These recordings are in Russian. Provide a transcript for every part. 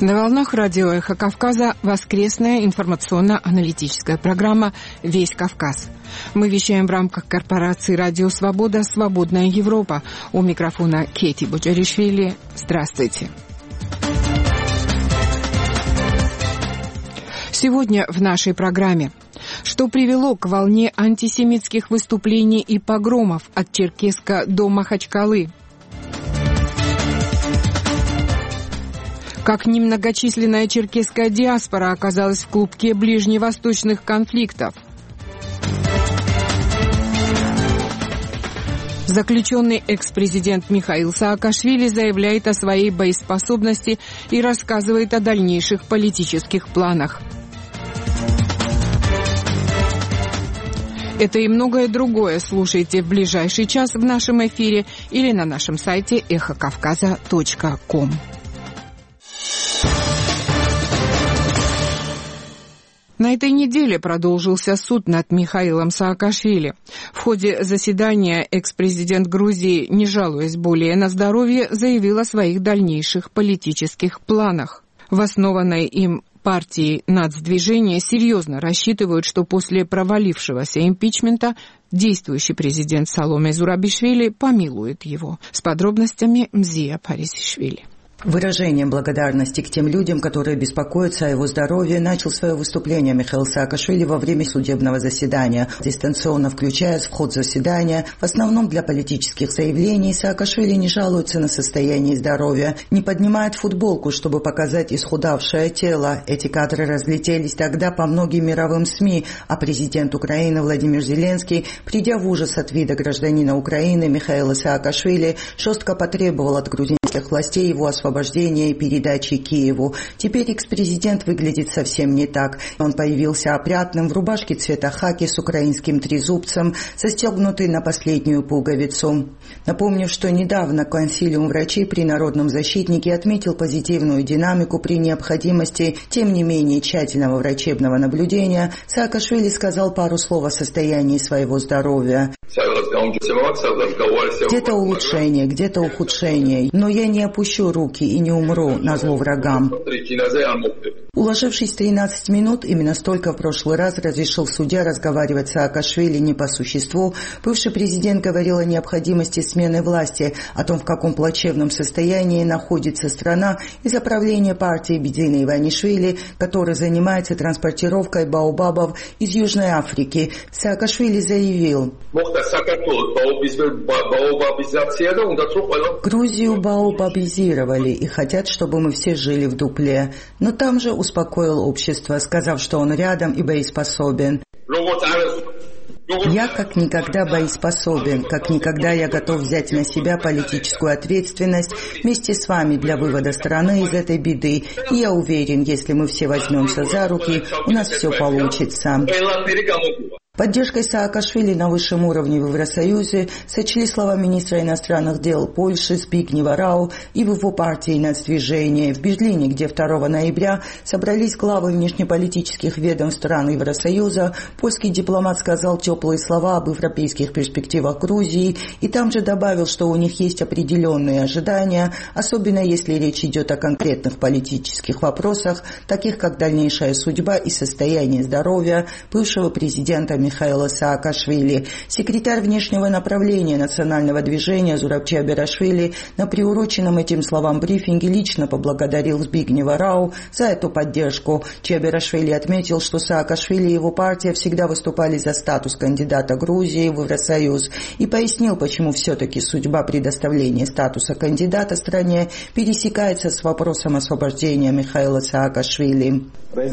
На волнах радио «Эхо Кавказа» воскресная информационно-аналитическая программа «Весь Кавказ». Мы вещаем в рамках корпорации «Радио Свобода. Свободная Европа». У микрофона Кети Боджаришвили. Здравствуйте. Сегодня в нашей программе. Что привело к волне антисемитских выступлений и погромов от Черкесска до Махачкалы? Как немногочисленная черкесская диаспора оказалась в клубке ближневосточных конфликтов. Заключенный экс-президент Михаил Саакашвили заявляет о своей боеспособности и рассказывает о дальнейших политических планах. Это и многое другое слушайте в ближайший час в нашем эфире или на нашем сайте эхокавказа.ком. На этой неделе продолжился суд над Михаилом Саакашвили. В ходе заседания экс-президент Грузии, не жалуясь более на здоровье, заявил о своих дальнейших политических планах. В основанной им партии «Нацдвижение» серьезно рассчитывают, что после провалившегося импичмента действующий президент Саломе Зурабишвили помилует его. С подробностями Мзия Парисишвили. Выражением благодарности к тем людям, которые беспокоятся о его здоровье, начал свое выступление Михаил Саакашвили во время судебного заседания. Дистанционно включаясь в ход заседания, в основном для политических заявлений, Саакашвили не жалуется на состояние здоровья, не поднимает футболку, чтобы показать исхудавшее тело. Эти кадры разлетелись тогда по многим мировым СМИ, а президент Украины Владимир Зеленский, придя в ужас от вида гражданина Украины Михаила Саакашвили, жестко потребовал от грузинских властей его освобождения и передачи Киеву. Теперь экс-президент выглядит совсем не так. Он появился опрятным в рубашке цвета хаки с украинским трезубцем, застегнутый на последнюю пуговицу. Напомню, что недавно консилиум врачей при Народном защитнике отметил позитивную динамику при необходимости, тем не менее, тщательного врачебного наблюдения. Саакашвили сказал пару слов о состоянии своего здоровья. Где-то улучшение, где-то ухудшение, но я не опущу руки и не умру назло врагам. Уложившись 13 минут, именно столько в прошлый раз разрешил судья разговаривать с Саакашвили не по существу. Бывший президент говорил о необходимости смены власти, о том, в каком плачевном состоянии находится страна из-за правления партии Бедзина Иванишвили, который занимается транспортировкой баобабов из Южной Африки. Саакашвили заявил: Грузию баобабизировали и хотят, чтобы мы все жили в дупле. Но там же успокоил общество, сказав, что он рядом и боеспособен. Я как никогда боеспособен, как никогда я готов взять на себя политическую ответственность вместе с вами для вывода страны из этой беды. И я уверен, если мы все возьмемся за руки, у нас все получится. Поддержкой Саакашвили на высшем уровне в Евросоюзе сочли слова министра иностранных дел Польши Збигнева Рау и в его партии «Нацдвижение». В Берлине, где 2 ноября собрались главы внешнеполитических ведомств стран Евросоюза, польский дипломат сказал теплые слова об европейских перспективах Грузии и там же добавил, что у них есть определенные ожидания, особенно если речь идет о конкретных политических вопросах, таких как дальнейшая судьба и состояние здоровья бывшего президента Михаила Саакашвили. Секретарь внешнего направления национального движения Зураб Чиаберашвили на приуроченном этим словам брифинге лично поблагодарил Збигнева Рау за эту поддержку. Чиаберашвили отметил, что Саакашвили и его партия всегда выступали за статус кандидата Грузии в Евросоюз и пояснил, почему все-таки судьба предоставления статуса кандидата стране пересекается с вопросом освобождения Михаила Саакашвили.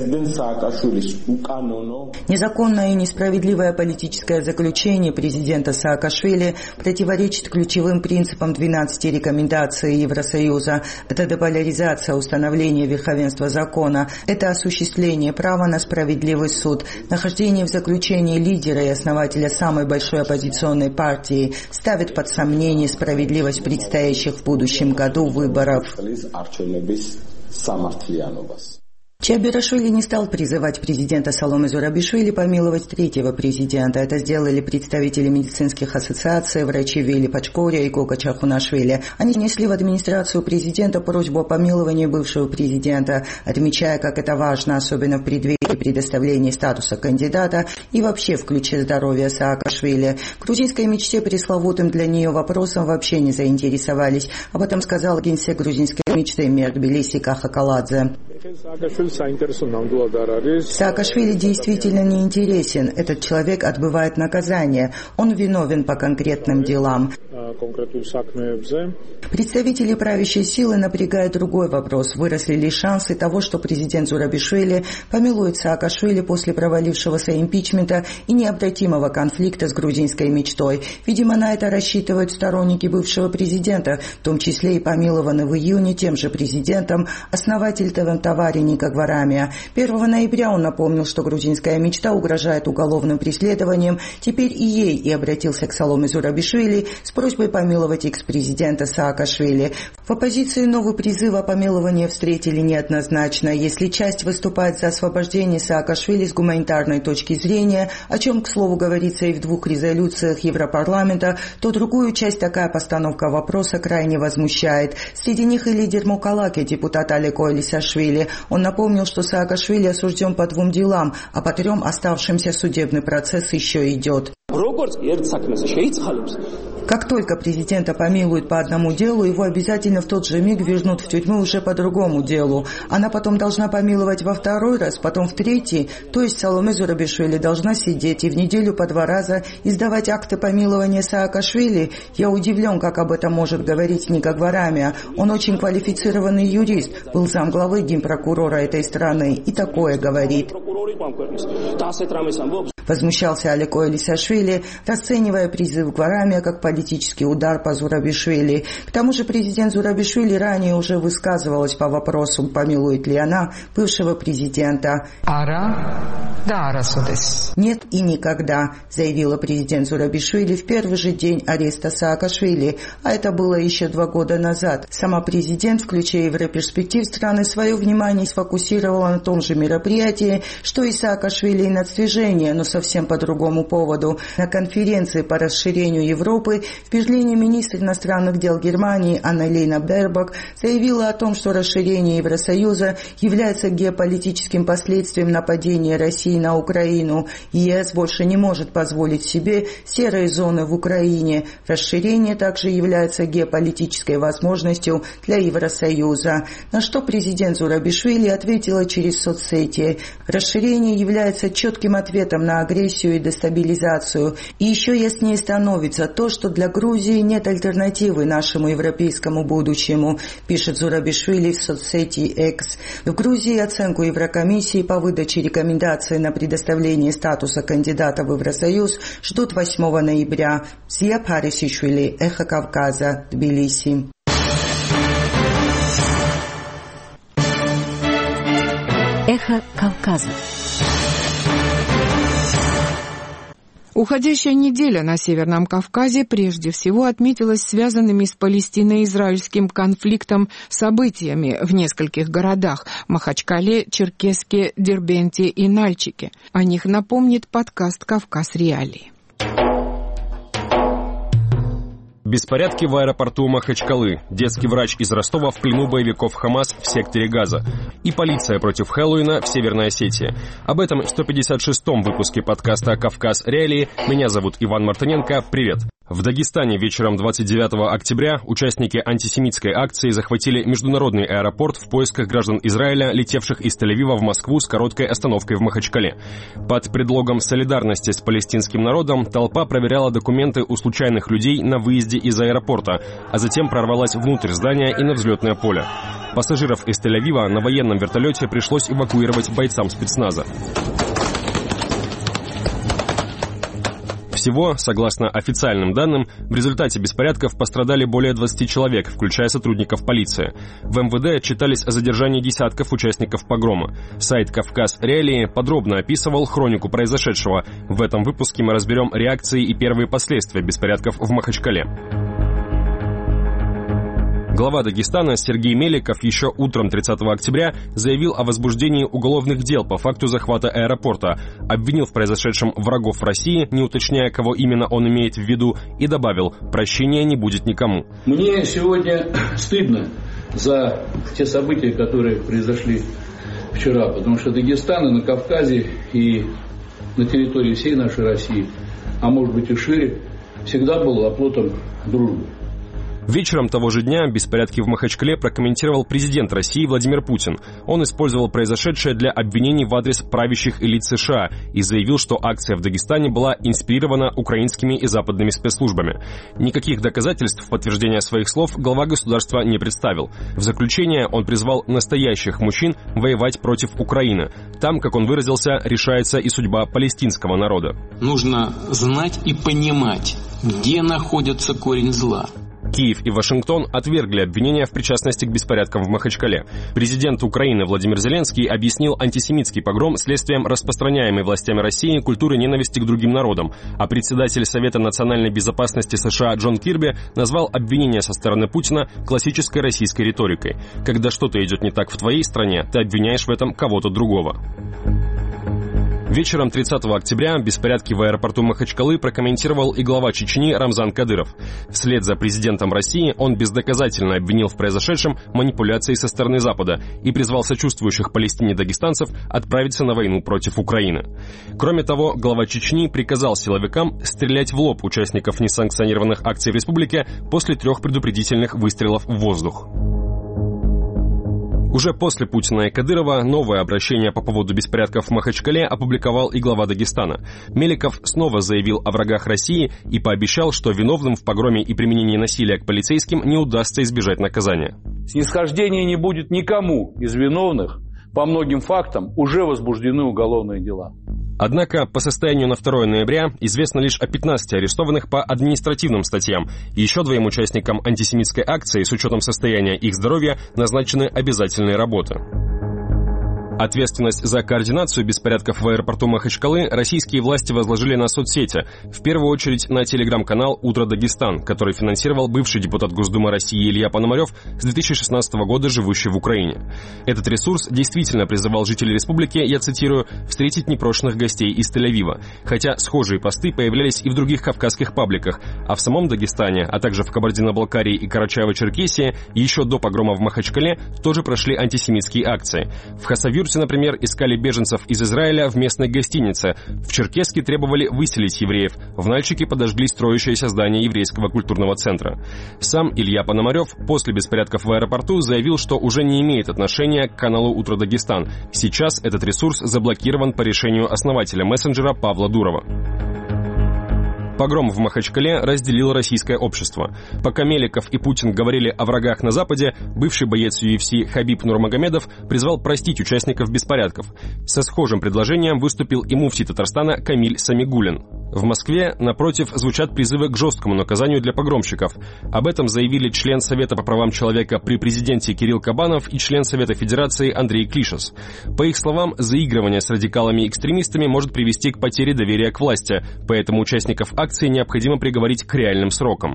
Незаконное и несправедливое политическое заключение президента Саакашвили противоречит ключевым принципам 12 рекомендаций Евросоюза. Это деполяризация, установление верховенства закона, это осуществление права на справедливый суд. Нахождение в заключении лидера и основателя самой большой оппозиционной партии ставит под сомнение справедливость предстоящих в будущем году выборов. Чиабирашвили не стал призывать президента Саломе Зурабишвили помиловать третьего президента. Это сделали представители медицинских ассоциаций, врачи Вели Пачкория и Гога Чахунашвили. Они внесли в администрацию президента просьбу о помиловании бывшего президента, отмечая, как это важно, особенно в преддверии предоставления статуса кандидата и вообще в ключе здоровья Саакашвили. Грузинской мечте пресловутым для нее вопросом вообще не заинтересовались. Об этом сказал генсек грузинской мечты мэр Тбилиси Каха Каладзе. Саакашвили действительно не интересен. Этот человек отбывает наказание. Он виновен по конкретным делам. Представители правящей силы напрягают другой вопрос. Выросли ли шансы того, что президент Зурабишвили помилует Саакашвили после провалившегося импичмента и необратимого конфликта с грузинской мечтой? Видимо, на это рассчитывают сторонники бывшего президента, в том числе и помилованный в июне тем же президентом основатель ТВ-товари Ника Гварамия. 1 ноября он напомнил, что грузинская мечта угрожает уголовным преследованием. Теперь и ей и обратился к Саломе Зурабишвили с просьбой помиловать экс-президента Саакашвили. В оппозиции новый призыв о помиловании встретили неоднозначно. Если часть выступает за освобождение Саакашвили с гуманитарной точки зрения, о чем, к слову, говорится и в 2 резолюциях Европарламента, то другую часть такая постановка вопроса крайне возмущает. Среди них и лидер Мукалаки, депутат Алеко Элисашвили. Он напомнил, что Саакашвили осужден по 2 делам, а по 3 оставшимся судебный процесс еще идет. Как только президента помилуют по одному делу, его обязательно в тот же миг вернут в тюрьму уже по другому делу. Она потом должна помиловать во 2 раз, потом в 3, то есть Саломе Зурабишвили должна сидеть и в неделю по 2 раза издавать акты помилования Саакашвили. Я удивлен, как об этом может говорить Ника Гварамия. Он очень квалифицированный юрист, был замглавы генпрокурора этой страны и такое говорит. Возмущался Алеко Элисашвили, расценивая призыв Гварамия как политический удар по Зурабишвили. К тому же президент Зурабишвили ранее уже высказывалась по вопросу, помилует ли она бывшего президента. Нет и никогда, заявила президент Зурабишвили в первый же день ареста Саакашвили, а это было еще 2 года назад. Сама президент, включая Европерспектив страны, свое внимание сфокусировала на том же мероприятии, что и Саакашвили и нацдвижение, но совсем по другому поводу. На конференции по расширению Европы в Берлине министр иностранных дел Германии Анна-Лена Бербок заявила о том, что расширение Евросоюза является геополитическим последствием нападения России на Украину. ЕС больше не может позволить себе серые зоны в Украине. Расширение также является геополитической возможностью для Евросоюза. На что президент Зурабишвили ответила через соцсети. Расширение является четким ответом на агрессию и дестабилизацию. И еще яснее становится то, что для Грузии нет альтернативы нашему европейскому будущему, пишет Зурабишвили в соцсети X. В Грузии оценку Еврокомиссии по выдаче рекомендаций на предоставление статуса кандидата в Евросоюз ждут 8 ноября. Зия Парисишвили, Эхо Кавказа, Тбилиси. Эхо Кавказа. Уходящая неделя на Северном Кавказе прежде всего отметилась связанными с палестино-израильским конфликтом событиями в нескольких городах – Махачкале, Черкесске, Дербенте и Нальчике. О них напомнит подкаст «Кавказ. Реалии». Беспорядки в аэропорту Махачкалы, детский врач из Ростова в плену боевиков ХАМАС в секторе Газа и полиция против Хэллоуина в Северной Осетии. Об этом в 156-м выпуске подкаста «Кавказ. Реалии». Меня зовут Иван Мартыненко. Привет! В Дагестане вечером 29 октября участники антисемитской акции захватили международный аэропорт в поисках граждан Израиля, летевших из Тель-Авива в Москву с короткой остановкой в Махачкале. Под предлогом солидарности с палестинским народом толпа проверяла документы у случайных людей на выезде из аэропорта, а затем прорвалась внутрь здания и на взлетное поле. Пассажиров из Тель-Авива на военном вертолете пришлось эвакуировать бойцам спецназа. Всего, согласно официальным данным, в результате беспорядков пострадали более 20 человек, включая сотрудников полиции. В МВД отчитались о задержании десятков участников погрома. Сайт «Кавказ. Реалии» подробно описывал хронику произошедшего. В этом выпуске мы разберем реакции и первые последствия беспорядков в Махачкале. Глава Дагестана Сергей Меликов еще утром 30 октября заявил о возбуждении уголовных дел по факту захвата аэропорта, обвинил в произошедшем врагов России, не уточняя, кого именно он имеет в виду, и добавил: прощения не будет никому. Мне сегодня стыдно за те события, которые произошли вчера, потому что Дагестан и на Кавказе, и на территории всей нашей России, а может быть и шире, всегда был оплотом дружбы. Вечером того же дня беспорядки в Махачкале прокомментировал президент России Владимир Путин. Он использовал произошедшее для обвинений в адрес правящих элит США и заявил, что акция в Дагестане была инспирирована украинскими и западными спецслужбами. Никаких доказательств в подтверждение своих слов глава государства не представил. В заключение он призвал настоящих мужчин воевать против Украины. Там, как он выразился, решается и судьба палестинского народа. Нужно знать и понимать, где находится корень зла. Киев и Вашингтон отвергли обвинения в причастности к беспорядкам в Махачкале. Президент Украины Владимир Зеленский объяснил антисемитский погром следствием распространяемой властями России культуры ненависти к другим народам, а председатель Совета национальной безопасности США Джон Кирби назвал обвинения со стороны Путина классической российской риторикой. Когда что-то идет не так в твоей стране, ты обвиняешь в этом кого-то другого. Вечером 30 октября беспорядки в аэропорту Махачкалы прокомментировал и глава Чечни Рамзан Кадыров. Вслед за президентом России он бездоказательно обвинил в произошедшем манипуляции со стороны Запада и призвал сочувствующих Палестине дагестанцев отправиться на войну против Украины. Кроме того, глава Чечни приказал силовикам стрелять в лоб участников несанкционированных акций в республике после 3 предупредительных выстрелов в воздух. Уже после Путина и Кадырова новое обращение по поводу беспорядков в Махачкале опубликовал и глава Дагестана. Меликов снова заявил о врагах России и пообещал, что виновным в погроме и применении насилия к полицейским не удастся избежать наказания. Снисхождения не будет никому из виновных. По многим фактам уже возбуждены уголовные дела. Однако по состоянию на 2 ноября известно лишь о 15 арестованных по административным статьям. Еще 2 участникам антисемитской акции с учетом состояния их здоровья назначены обязательные работы. Ответственность за координацию беспорядков в аэропорту Махачкалы российские власти возложили на соцсети, в первую очередь на телеграм-канал «Утро Дагестан», который финансировал бывший депутат Госдумы России Илья Пономарев, с 2016 года живущий в Украине. Этот ресурс действительно призывал жителей республики, я цитирую, «встретить непрошенных гостей из Тель-Авива», хотя схожие посты появлялись и в других кавказских пабликах, а в самом Дагестане, а также в Кабардино-Балкарии и Карачаево-Черкесии еще до погрома в Махачкале тоже прошли антисемитские акции. В Хасавюрте, например, искали беженцев из Израиля в местной гостинице. В Черкесске требовали выселить евреев. В Нальчике подожгли строящееся здание еврейского культурного центра. Сам Илья Пономарев после беспорядков в аэропорту заявил, что уже не имеет отношения к каналу «Утро Дагестан». Сейчас этот ресурс заблокирован по решению основателя мессенджера Павла Дурова. Погром в Махачкале разделил российское общество. Пока Меликов и Путин говорили о врагах на Западе, бывший боец UFC Хабиб Нурмагомедов призвал простить участников беспорядков. Со схожим предложением выступил и муфти Татарстана Камиль Самигуллин. В Москве, напротив, звучат призывы к жесткому наказанию для погромщиков. Об этом заявили член Совета по правам человека при президенте Кирилл Кабанов и член Совета Федерации Андрей Клишес. По их словам, заигрывание с радикалами и экстремистами может привести к потере доверия к власти, поэтому участников акции необходимо приговорить к реальным срокам.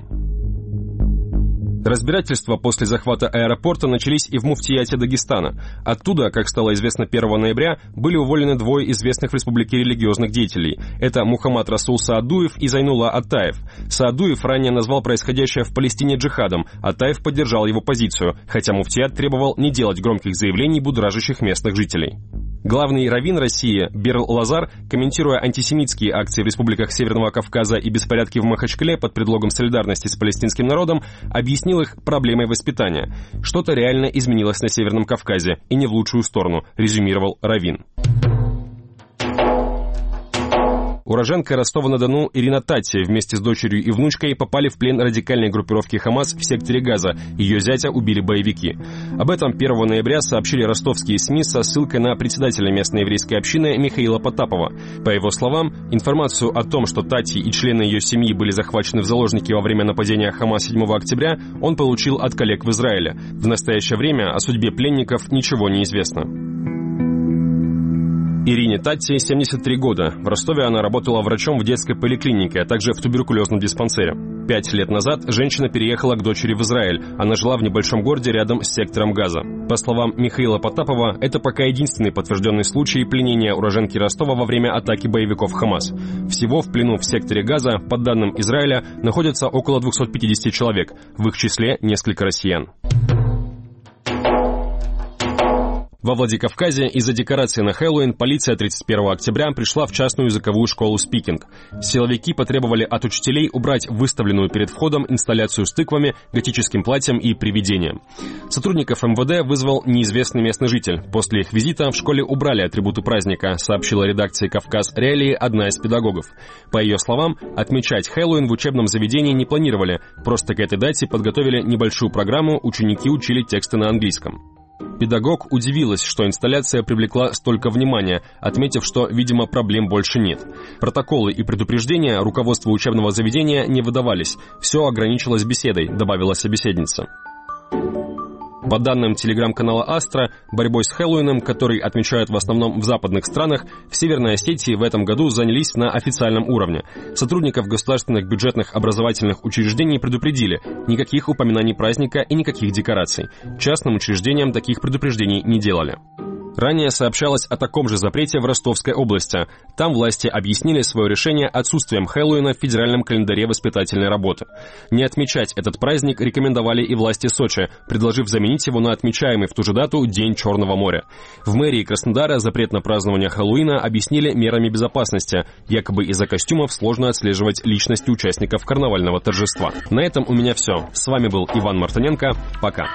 Разбирательства после захвата аэропорта начались и в муфтияте Дагестана. Оттуда, как стало известно 1 ноября, были уволены 2 известных в республике религиозных деятелей. Это Мухаммад Расул Саадуев и Зайнулла Атаев. Саадуев ранее назвал происходящее в Палестине джихадом, Атаев поддержал его позицию, хотя муфтият требовал не делать громких заявлений, будоражащих местных жителей. Главный раввин России Берл Лазар, комментируя антисемитские акции в республиках Северного Кавказа и беспорядки в Махачкале под предлогом солидарности с палестинским народом, объяснил их проблемой воспитания. Что-то реально изменилось на Северном Кавказе, и не в лучшую сторону, резюмировал раввин. Уроженка Ростова-на-Дону Ирина Татти вместе с дочерью и внучкой попали в плен радикальной группировки «Хамас» в секторе Газа. Ее зятя убили боевики. Об этом 1 ноября сообщили ростовские СМИ со ссылкой на председателя местной еврейской общины Михаила Потапова. По его словам, информацию о том, что Татти и члены ее семьи были захвачены в заложники во время нападения «Хамас» 7 октября, он получил от коллег в Израиле. В настоящее время о судьбе пленников ничего не известно. Ирине Татти 73 года. В Ростове она работала врачом в детской поликлинике, а также в туберкулезном диспансере. 5 лет назад женщина переехала к дочери в Израиль. Она жила в небольшом городе рядом с сектором Газа. По словам Михаила Потапова, это пока единственный подтвержденный случай пленения уроженки Ростова во время атаки боевиков Хамас. Всего в плену в секторе Газа, по данным Израиля, находятся около 250 человек, в их числе несколько россиян. Во Владикавказе из-за декорации на Хэллоуин полиция 31 октября пришла в частную языковую школу «Спикинг». Силовики потребовали от учителей убрать выставленную перед входом инсталляцию с тыквами, готическим платьем и привидением. Сотрудников МВД вызвал неизвестный местный житель. После их визита в школе убрали атрибуты праздника, сообщила редакции «Кавказ Реалии» одна из педагогов. По ее словам, отмечать Хэллоуин в учебном заведении не планировали, просто к этой дате подготовили небольшую программу, ученики учили тексты на английском. Педагог удивилась, что инсталляция привлекла столько внимания, отметив, что, видимо, проблем больше нет. Протоколы и предупреждения руководству учебного заведения не выдавались. Все ограничилось беседой, добавила собеседница. По данным телеграм-канала «Астра», борьбой с Хэллоуином, который отмечают в основном в западных странах, в Северной Осетии в этом году занялись на официальном уровне. Сотрудников государственных бюджетных образовательных учреждений предупредили: никаких упоминаний праздника и никаких декораций. Частным учреждениям таких предупреждений не делали. Ранее сообщалось о таком же запрете в Ростовской области. Там власти объяснили свое решение отсутствием Хэллоуина в федеральном календаре воспитательной работы. Не отмечать этот праздник рекомендовали и власти Сочи, предложив заменить его на отмечаемый в ту же дату День Черного моря. В мэрии Краснодара запрет на празднование Хэллоуина объяснили мерами безопасности. Якобы из-за костюмов сложно отслеживать личности участников карнавального торжества. На этом у меня все. С вами был Иван Мартыненко. Пока.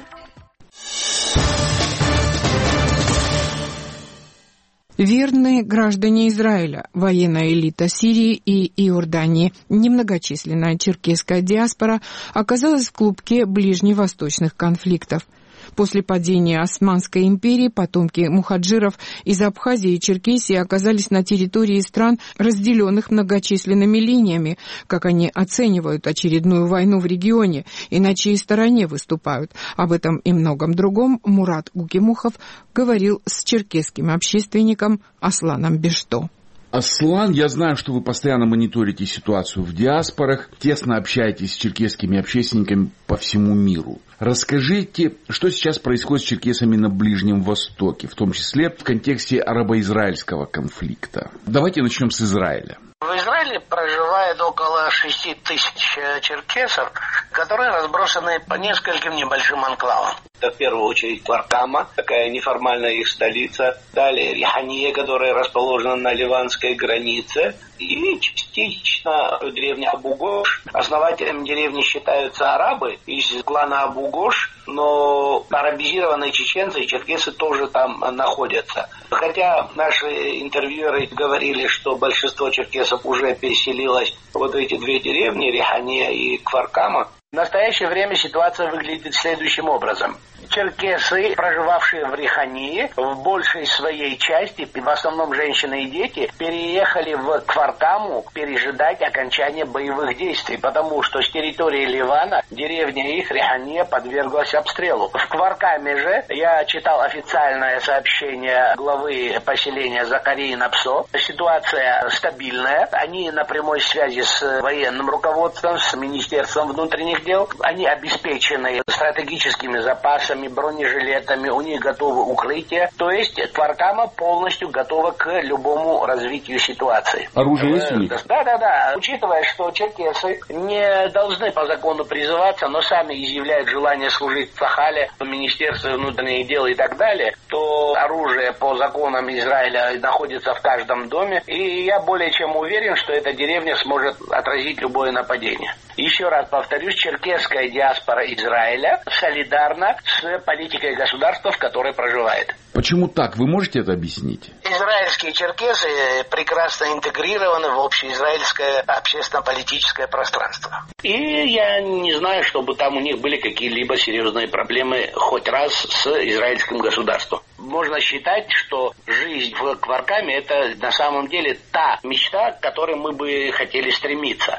Верные граждане Израиля, военная элита Сирии и Иордании, немногочисленная черкесская диаспора оказалась в клубке ближневосточных конфликтов. После падения Османской империи потомки мухаджиров из Абхазии и Черкесии оказались на территории стран, разделенных многочисленными линиями. Как они оценивают очередную войну в регионе и на чьей стороне выступают? Об этом и многом другом Мурат Гукимухов говорил с черкесским общественником Асланом Бешто. Аслан, я знаю, что вы постоянно мониторите ситуацию в диаспорах, тесно общаетесь с черкесскими общественниками по всему миру. Расскажите, что сейчас происходит с черкесами на Ближнем Востоке, в том числе в контексте арабо-израильского конфликта. Давайте начнем с Израиля. В Израиле проживает около 6 тысяч черкесов, которые разбросаны по нескольким небольшим анклавам. Это в первую очередь Квартама, такая неформальная их столица. Далее Рихания, которая расположена на ливанской границе. И частично деревня Абу-Гош. Основателем деревни считаются арабы из клана Абу-Гош, но арабизированные чеченцы и черкесы тоже там находятся. Хотя наши интервьюеры говорили, что большинство черкесов уже переселилось в вот эти две деревни, Рихания и Кваркама. В настоящее время ситуация выглядит следующим образом. Черкесы, проживавшие в Рихании, в большей своей части, в основном женщины и дети, переехали в Квартаму пережидать окончания боевых действий, потому что с территории Ливана деревня их, Рихания, подверглась обстрелу. В Кваркаме же я читал официальное сообщение главы поселения Закарии Напсо. Ситуация стабильная. Они на прямой связи с военным руководством, с Министерством внутренних дел. Они обеспечены стратегическими запасами, бронежилетами, у них готовы укрытия. То есть Квартама полностью готова к любому развитию ситуации. Оружие есть у них? Да. Учитывая, что черкесы не должны по закону призываться, но сами изъявляют желание служить в Сахале, в Министерстве внутренних дел и так далее, то оружие по законам Израиля находится в каждом доме. И я более чем уверен, что эта деревня сможет отразить любое нападение. Еще раз повторюсь, черкесская диаспора Израиля солидарна с политикой государства, в которой проживает. Почему так? Вы можете это объяснить? Израильские черкесы прекрасно интегрированы в общеизраильское общественно-политическое пространство. И я не знаю, чтобы там у них были какие-либо серьезные проблемы хоть раз с израильским государством. Можно считать, что жизнь в Кваркаме – это на самом деле та мечта, к которой мы бы хотели стремиться.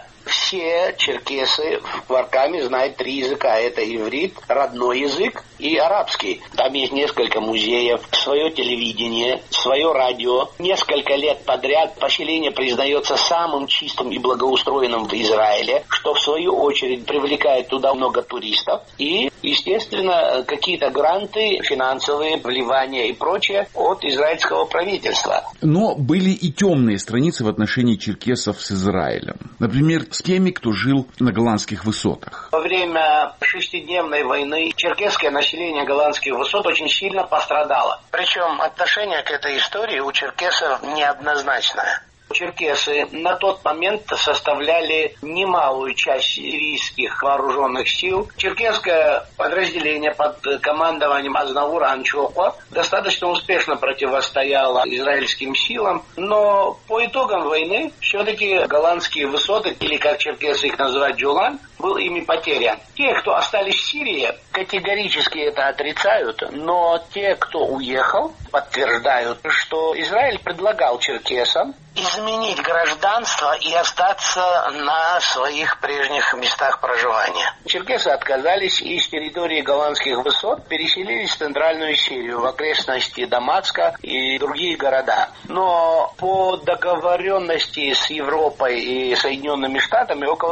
все черкесы в Кваркаме знают 3 языка. Это иврит, родной язык и арабский. Там есть несколько музеев, свое телевидение, свое радио. Несколько лет подряд поселение признается самым чистым и благоустроенным в Израиле, что в свою очередь привлекает туда много туристов. И, естественно, какие-то гранты, финансовые вливания и прочее от израильского правительства. Но были и темные страницы в отношении черкесов с Израилем. Например, с теми, кто жил на Голландских высотах. Во время 6-дневной войны черкесское население Голландских высот очень сильно пострадало. Причем отношение к этой истории у черкесов неоднозначное. Черкесы на тот момент составляли немалую часть сирийских вооруженных сил. Черкесское подразделение под командованием Азнавура Анчокла достаточно успешно противостояло израильским силам, но по итогам войны все-таки голландские высоты, или как черкесы их называют Джулан, был ими потерян. Те, кто остались в Сирии, категорически это отрицают, но те, кто уехал, подтверждают, что Израиль предлагал черкесам изменить гражданство и остаться на своих прежних местах проживания. Черкесы отказались и с территории голландских высот переселились в Центральную Сирию, в окрестности Дамаска и другие города. Но по договоренности с Европой и Соединенными Штатами около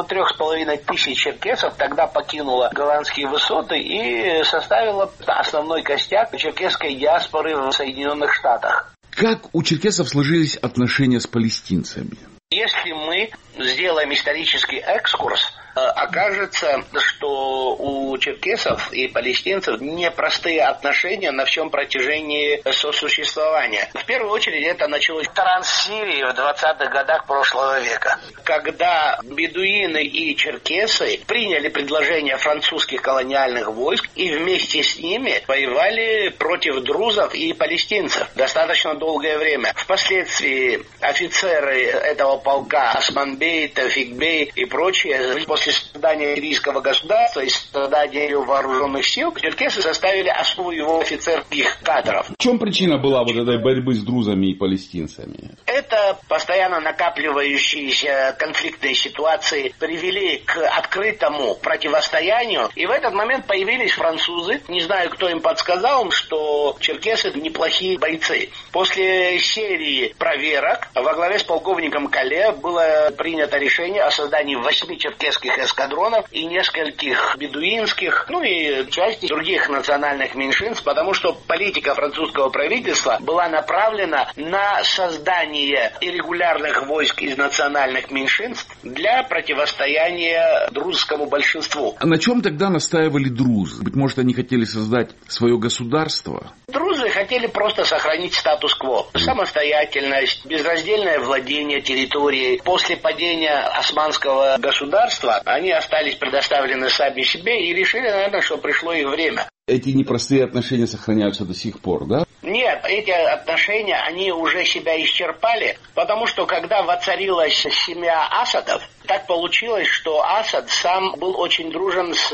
3500 черкесов тогда покинуло голландские высоты и составило основной костяк черкесской диаспоры в Соединенных Штатах. Как у черкесов сложились отношения с палестинцами? Если мы сделаем исторический экскурс, окажется, что у черкесов и палестинцев непростые отношения на всем протяжении сосуществования. В первую очередь это началось в Транссирии в 20-х годах прошлого века, когда бедуины и черкесы приняли предложение французских колониальных войск и вместе с ними воевали против друзов и палестинцев достаточно долгое время. Впоследствии офицеры этого полка Османбей, Тафикбей и прочие после создания сирийского государства и создания вооруженных сил черкесы составили основу его офицерских кадров. В чем причина была вот этой борьбы с друзами и палестинцами? Это постоянно накапливающиеся конфликтные ситуации привели к открытому противостоянию, и в этот момент появились французы. Не знаю, кто им подсказал, что черкесы неплохие бойцы. После серии проверок во главе с полковником Кале было принято решение о создании 8 черкесских эскадронов и нескольких бедуинских, и части других национальных меньшинств, потому что политика французского правительства была направлена на создание иррегулярных войск из национальных меньшинств для противостояния друзскому большинству. А на чем тогда настаивали друзы? Быть может, они хотели создать свое государство? Друзы хотели просто сохранить статус-кво. Самостоятельность, безраздельное владение территорией. После падения османского государства они остались предоставлены сами себе и решили, наверное, что пришло их время. Эти непростые отношения сохраняются до сих пор, да? Нет, эти отношения, они уже себя исчерпали, потому что когда воцарилась семья Асадов, так получилось, что Асад сам был очень дружен с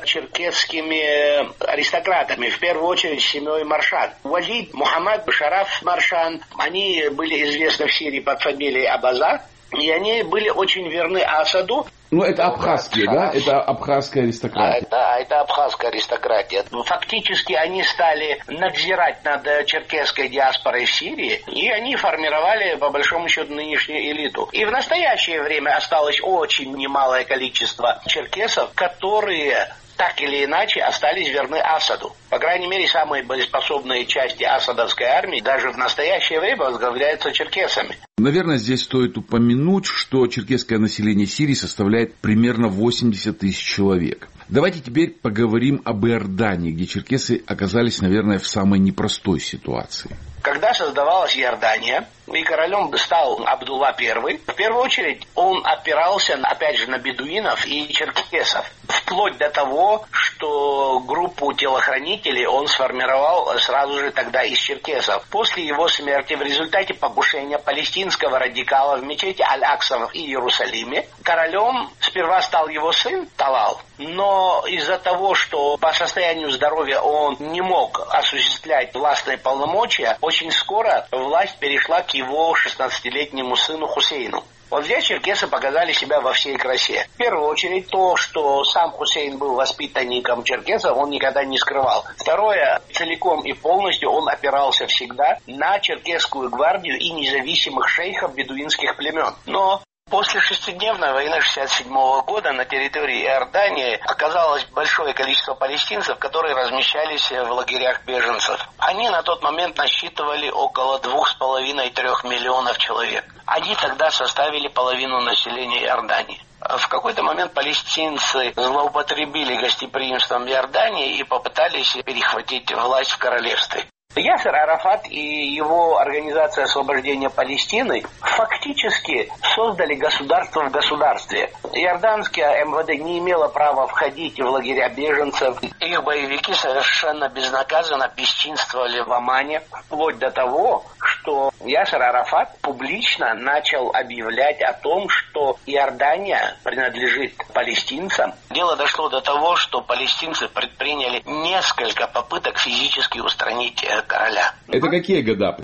черкесскими аристократами, в первую очередь с семьей Маршан. Валид, Мухаммад, Шараф Маршан, они были известны в Сирии под фамилией Абаза, и они были очень верны Асаду. Это абхазские, да? Это абхазская аристократия. Да, это абхазская аристократия. Фактически они стали надзирать над черкесской диаспорой в Сирии, и они формировали, по большому счету, нынешнюю элиту. И в настоящее время осталось очень немалое количество черкесов, которые так или иначе остались верны Асаду. По крайней мере, самые боеспособные части асадовской армии даже в настоящее время возглавляются черкесами. Наверное, здесь стоит упомянуть, что черкесское население Сирии составляет примерно 80 тысяч человек. Давайте теперь поговорим об Иордании, где черкесы оказались, наверное, в самой непростой ситуации. Когда создавалась Иордания, и королем стал Абдулла I, в первую очередь он опирался, опять же, на бедуинов и черкесов. Вплоть до того, что группу телохранителей он сформировал сразу же тогда из черкесов. После его смерти в результате покушения палестинского радикала в мечети Аль-Акса в Иерусалиме, королем сперва стал его сын Талал, но из-за того, что по состоянию здоровья он не мог осуществлять властные полномочия, очень скоро власть перешла к его 16-летнему сыну Хусейну. Вот здесь черкесы показали себя во всей красе. В первую очередь то, что сам Хусейн был воспитанником черкесов, он никогда не скрывал. Второе, целиком и полностью он опирался всегда на черкесскую гвардию и независимых шейхов бедуинских племен. Но после шестидневной войны 1967 года на территории Иордании оказалось большое количество палестинцев, которые размещались в лагерях беженцев. Они на тот момент насчитывали около 2,5-3 миллионов человек. Они тогда составили половину населения Иордании. В какой-то момент палестинцы злоупотребили гостеприимством Иордании и попытались перехватить власть в королевстве. Ясер Арафат и его Организация освобождения Палестины фактически создали государство в государстве. Иорданское МВД не имело права входить в лагеря беженцев. Их боевики совершенно безнаказанно бесчинствовали в Омане, вплоть до того, что Ясер Арафат публично начал объявлять о том, что Иордания принадлежит палестинцам. Дело дошло до того, что палестинцы предприняли несколько попыток физически устранить короля. Это какие года?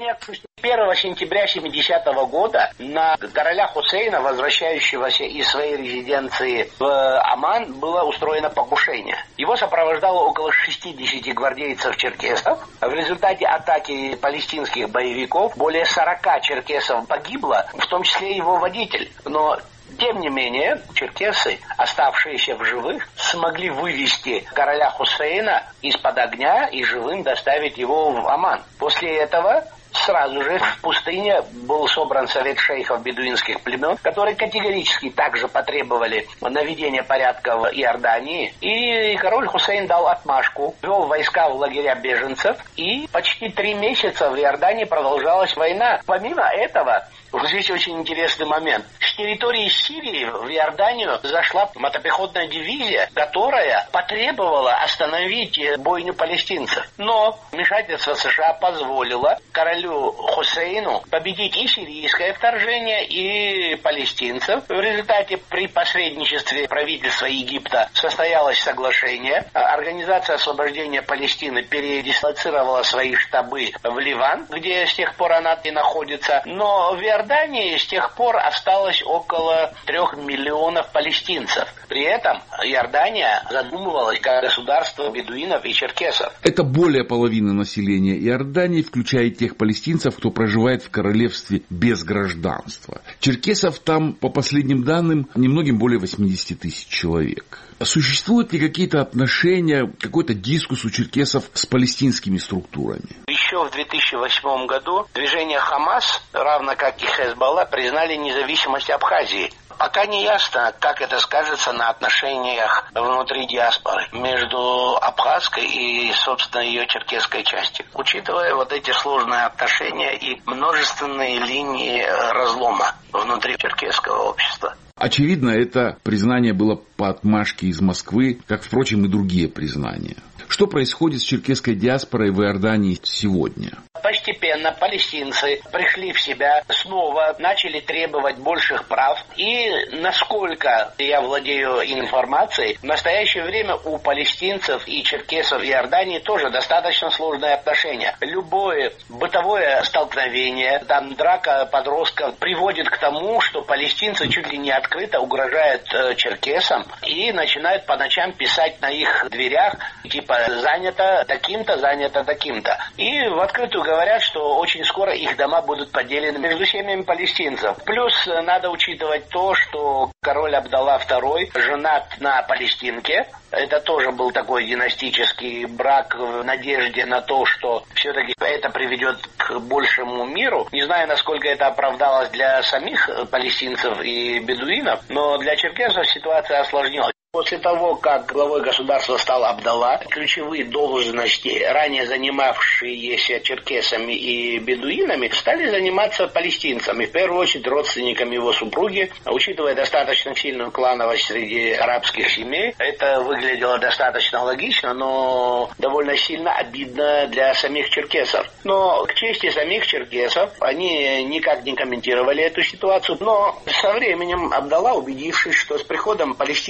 1 сентября 70-го года на короля Хусейна, возвращающегося из своей резиденции в Оман, было устроено покушение. Его сопровождало около 60 гвардейцев-черкесов. В результате атаки палестинских боевиков более 40 черкесов погибло, в том числе его водитель. Но тем не менее, черкесы, оставшиеся в живых, смогли вывести короля Хусейна из-под огня и живым доставить его в Оман. После этого сразу же в пустыне был собран совет шейхов бедуинских племен, которые категорически также потребовали наведения порядка в Иордании. И король Хусейн дал отмашку, ввел войска в лагеря беженцев, и почти 3 месяца в Иордании продолжалась война. Помимо этого, здесь очень интересный момент. С территории Сирии в Иорданию зашла мотопехотная дивизия, которая потребовала остановить бойню палестинцев. Но вмешательство США позволило королю Хусейну победить и сирийское вторжение, и палестинцев. В результате при посредничестве правительства Египта состоялось соглашение. Организация освобождения Палестины передислоцировала свои штабы в Ливан, где с тех пор она и находится. Но в Иордании с тех пор осталось около 3 миллионов палестинцев. При этом Иордания задумывалась как государство бедуинов и черкесов. Это более половины населения Иордании, включая тех палестинцев, кто проживает в королевстве без гражданства. Черкесов там, по последним данным, немногим более 80 тысяч человек. Существуют ли какие-то отношения, какой-то дискус у черкесов с палестинскими структурами? Еще в 2008 году движение Хамас, равно как и Хезболла, признали независимость Абхазии. Пока не ясно, как это скажется на отношениях внутри диаспоры между абхазской и, собственно, ее черкесской частью. Учитывая вот эти сложные отношения и множественные линии разлома внутри черкесского общества. Очевидно, это признание было по отмашке из Москвы, как, впрочем, и другие признания. Что происходит с черкесской диаспорой в Иордании сегодня? Постепенно палестинцы пришли в себя, снова начали требовать больших прав. И, насколько я владею информацией, в настоящее время у палестинцев и черкесов Иордании тоже достаточно сложные отношения. Любое бытовое столкновение, там драка подростков приводит к тому, что палестинцы чуть ли не открыто угрожают черкесам и начинают по ночам писать на их дверях, типа занято таким-то, занято таким-то. И в открытую говорят, что очень скоро их дома будут поделены между семьями палестинцев. Плюс надо учитывать то, что король Абдалла II женат на палестинке. Это тоже был такой династический брак в надежде на то, что все-таки это приведет к большему миру. Не знаю, насколько это оправдалось для самих палестинцев и бедуинов, но для черкесов ситуация осложнилась. После того, как главой государства стал Абдалла, ключевые должности, ранее занимавшиеся черкесами и бедуинами, стали заниматься палестинцами, в первую очередь родственниками его супруги. Учитывая достаточно сильную клановость среди арабских семей, это выглядело достаточно логично, но довольно сильно обидно для самих черкесов. Но к чести самих черкесов, они никак не комментировали эту ситуацию. Но со временем Абдалла, убедившись, что с приходом палестинских кланов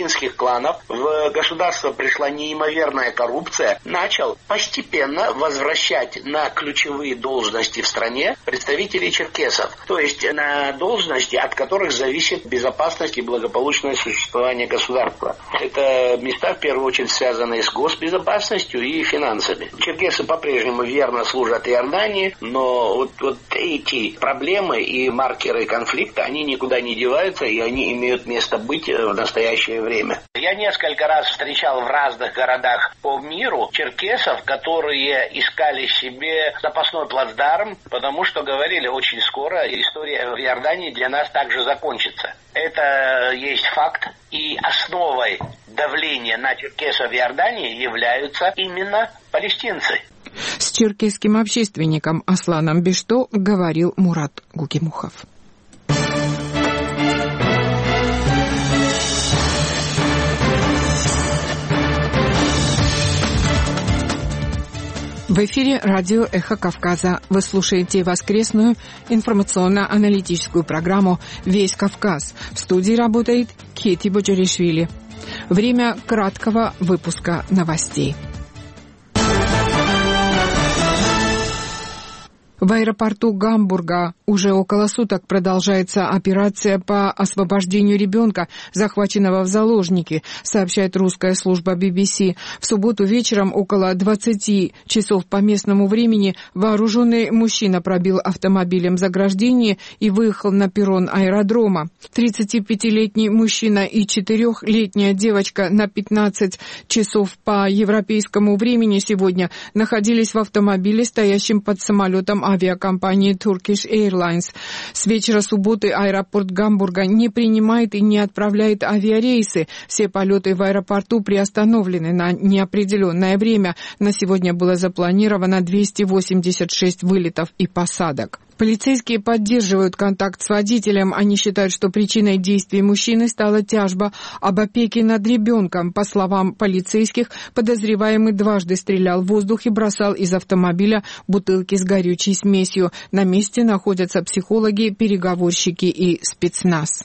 кланов, в государство пришла неимоверная коррупция, начал постепенно возвращать на ключевые должности в стране представителей черкесов. То есть на должности, от которых зависит безопасность и благополучное существование государства. Это места, в первую очередь, связанные с госбезопасностью и финансами. Черкесы по-прежнему верно служат Иордании, но вот эти проблемы и маркеры конфликта, они никуда не деваются, и они имеют место быть в настоящее время. Я несколько раз встречал в разных городах по миру черкесов, которые искали себе запасной плацдарм, потому что говорили, очень скоро история в Иордании для нас также закончится. Это есть факт, и основой давления на черкесов в Иордании являются именно палестинцы. С черкесским общественником Асланом Бешто говорил Мурат Гукимухов. В эфире радио «Эхо Кавказа». Вы слушаете воскресную информационно-аналитическую программу «Весь Кавказ». В студии работает Кети Боджаришвили. Время краткого выпуска новостей. В аэропорту Гамбурга уже около суток продолжается операция по освобождению ребенка, захваченного в заложники, сообщает русская служба BBC. В субботу вечером около 20 часов по местному времени вооруженный мужчина пробил автомобилем заграждение и выехал на перрон аэродрома. 35-летний мужчина и 4-летняя девочка на 15 часов по европейскому времени сегодня находились в автомобиле, стоящем под самолетом авиакомпании Turkish Airlines. С вечера субботы аэропорт Гамбурга не принимает и не отправляет авиарейсы. Все полеты в аэропорту приостановлены на неопределенное время. На сегодня было запланировано 286 вылетов и посадок. Полицейские поддерживают контакт с водителем. Они считают, что причиной действий мужчины стала тяжба об опеке над ребенком. По словам полицейских, подозреваемый дважды стрелял в воздух и бросал из автомобиля бутылки с горючей смесью. На месте находятся психологи, переговорщики и спецназ.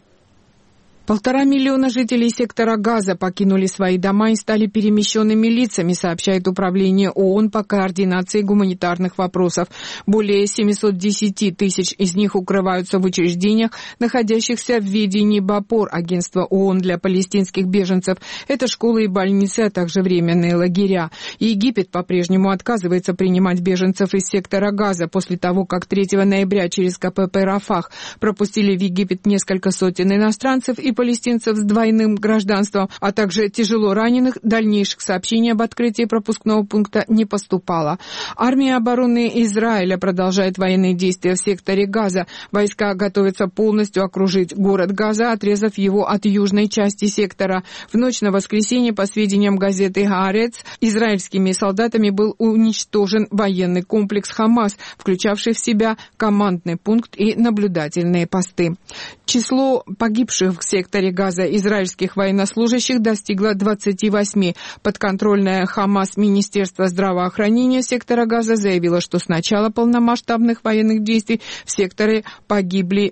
1,5 миллиона жителей сектора Газа покинули свои дома и стали перемещенными лицами, сообщает Управление ООН по координации гуманитарных вопросов. Более 710 тысяч из них укрываются в учреждениях, находящихся в ведении БАПОР, агентства ООН для палестинских беженцев. Это школы и больницы, а также временные лагеря. Египет по-прежнему отказывается принимать беженцев из сектора Газа после того, как 3 ноября через КПП «Рафах» пропустили в Египет несколько сотен иностранцев и палестинцев с двойным гражданством, а также тяжело раненых. Дальнейших сообщений об открытии пропускного пункта не поступало. Армия обороны Израиля продолжает военные действия в секторе Газа. Войска готовятся полностью окружить город Газа, отрезав его от южной части сектора. В ночь на воскресенье, по сведениям газеты «Хаарец», израильскими солдатами был уничтожен военный комплекс «Хамас», включавший в себя командный пункт и наблюдательные посты. Число погибших в секторе Газа израильских военнослужащих достигло 28. Подконтрольное Хамас Министерство здравоохранения сектора Газа заявило, что с начала полномасштабных военных действий в секторе погибли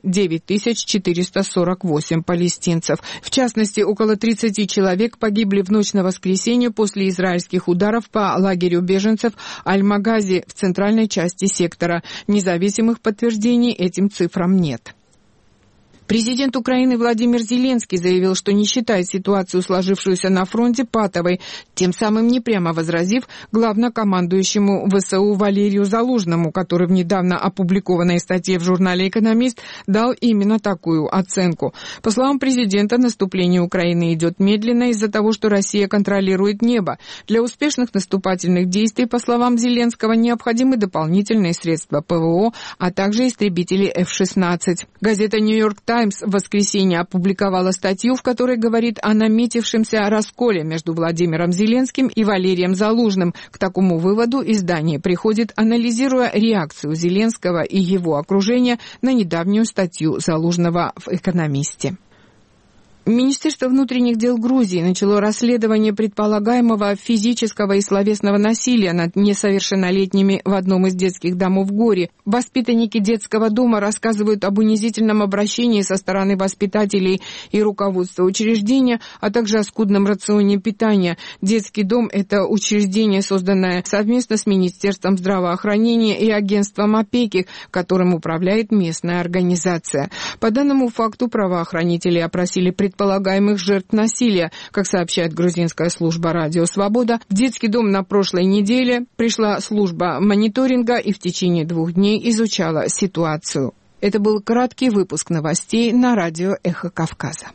9448 палестинцев. В частности, около 30 человек погибли в ночь на воскресенье после израильских ударов по лагерю беженцев Аль-Магази в центральной части сектора. Независимых подтверждений этим цифрам нет. Президент Украины Владимир Зеленский заявил, что не считает ситуацию, сложившуюся на фронте, патовой, тем самым непрямо возразив главнокомандующему ВСУ Валерию Залужному, который в недавно опубликованной статье в журнале «Экономист» дал именно такую оценку. По словам президента, наступление Украины идет медленно из-за того, что Россия контролирует небо. Для успешных наступательных действий, по словам Зеленского, необходимы дополнительные средства ПВО, а также истребители F-16. Газета «Нью-Йорк Таймс» в воскресенье опубликовала статью, в которой говорит о наметившемся расколе между Владимиром Зеленским и Валерием Залужным. К такому выводу издание приходит, анализируя реакцию Зеленского и его окружения на недавнюю статью Залужного в «Экономисте». Министерство внутренних дел Грузии начало расследование предполагаемого физического и словесного насилия над несовершеннолетними в одном из детских домов в Горе. Воспитанники детского дома рассказывают об унизительном обращении со стороны воспитателей и руководства учреждения, а также о скудном рационе питания. Детский дом – это учреждение, созданное совместно с Министерством здравоохранения и агентством опеки, которым управляет местная организация. По данному факту правоохранители опросили предполагаемых жертв насилия. Как сообщает грузинская служба «Радио Свобода», в детский дом на прошлой неделе пришла служба мониторинга и в течение 2 дней изучала ситуацию. Это был краткий выпуск новостей на радио «Эхо Кавказа».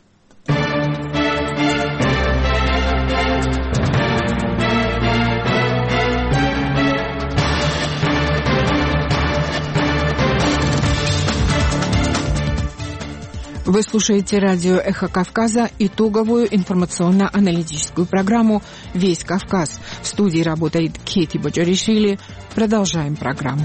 Вы слушаете радио «Эхо Кавказа», итоговую информационно-аналитическую программу «Весь Кавказ». В студии работает Кети Боджаришвили. Продолжаем программу.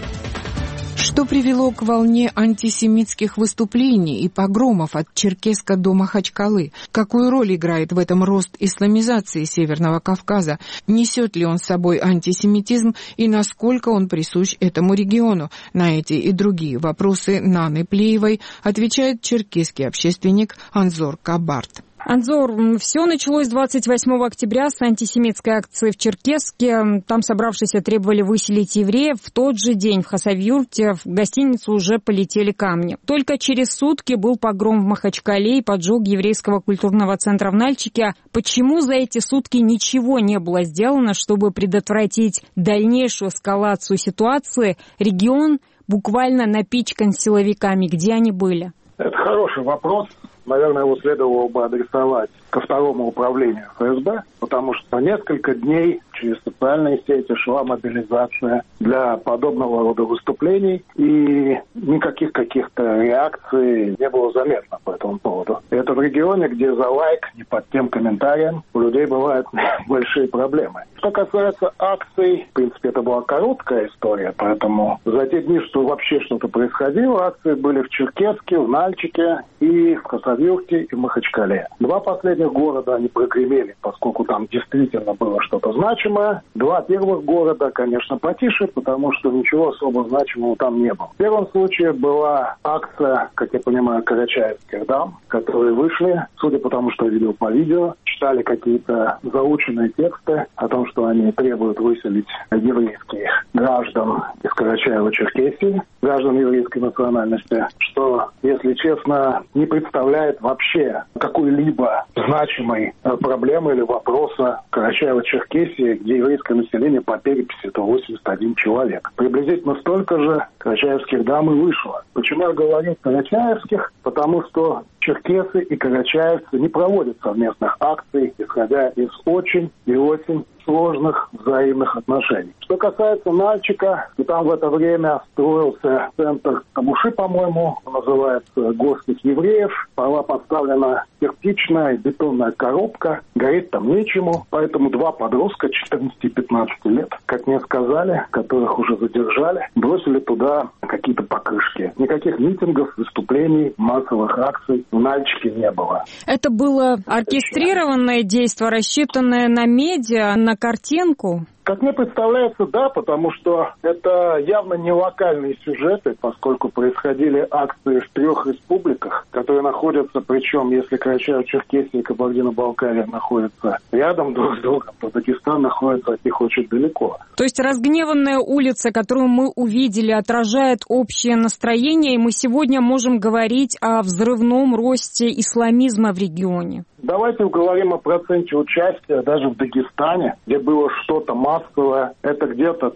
Что привело к волне антисемитских выступлений и погромов от Черкесска до Махачкалы? Какую роль играет в этом рост исламизации Северного Кавказа? Несет ли он с собой антисемитизм и насколько он присущ этому региону? На эти и другие вопросы Наны Плеевой отвечает черкесский общественник Анзор Кабарт. Анзор, все началось 28 октября с антисемитской акции в Черкесске. Там собравшиеся требовали выселить евреев. В тот же день в Хасавюрте в гостиницу уже полетели камни. Только через сутки был погром в Махачкале и поджог еврейского культурного центра в Нальчике. Почему за эти сутки ничего не было сделано, чтобы предотвратить дальнейшую эскалацию ситуации? Регион буквально напичкан силовиками. Где они были? Это хороший вопрос. Наверное, его следовало бы адресовать ко второму управлению ФСБ, потому что несколько дней через социальные сети шла мобилизация для подобного рода выступлений, и никаких каких-то реакций не было заметно по этому поводу. И это в регионе, где за лайк, не под тем комментарием, у людей бывают большие проблемы. Что касается акций, в принципе, это была короткая история, поэтому за те дни, что вообще что-то происходило, акции были в Черкесске, в Нальчике и в Хасавюрте и в Махачкале. 2 последних города они прогремели, поскольку там действительно было что-то значимое. 2 первых города, конечно, потише, потому что ничего особо значимого там не было. В первом случае была акция, как я понимаю, карачаевских дам, которые вышли, судя по тому, что я видел по видео, читали какие-то заученные тексты о том, что они требуют выселить еврейских граждан из Карачаево-Черкесии, граждан еврейской национальности, что, если честно, не представляет вообще какой-либо значимой проблемы или вопроса Карачаево-Черкесии, где еврейское население по переписи это 81 человек. Приблизительно столько же карачаевских дам и вышло. Почему я говорю карачаевских? Потому что черкесы и карачаевцы не проводят совместных акций, исходя из очень и очень сложных взаимных отношений. Что касается Нальчика, то там в это время строился центр Камуши, по-моему, называется «Горских евреев». Была поставлена кирпичная бетонная коробка, гореть там нечему, поэтому 2 подростка 14-15 лет, как мне сказали, которых уже задержали, бросили туда какие-то покрышки. Никаких митингов, выступлений, массовых акций в Нальчике не было. Это было оркестрированное действие, рассчитанное на медиа, на картинку? Как мне представляется, да, потому что это явно не локальные сюжеты, поскольку происходили акции в 3 республиках, которые находятся, причем, если Карачаево-Черкесия и Кабардино-Балкария находятся рядом друг с другом, то Дагестан находится от них очень далеко. То есть разгневанная улица, которую мы увидели, отражает общее настроение, и мы сегодня можем говорить о взрывном росте исламизма в регионе? Давайте поговорим о проценте участия даже в Дагестане, где было что-то массовое. Это где-то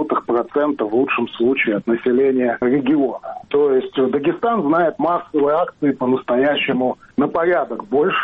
0,03% в лучшем случае от населения региона. То есть Дагестан знает массовые акции по-настоящему на порядок больше,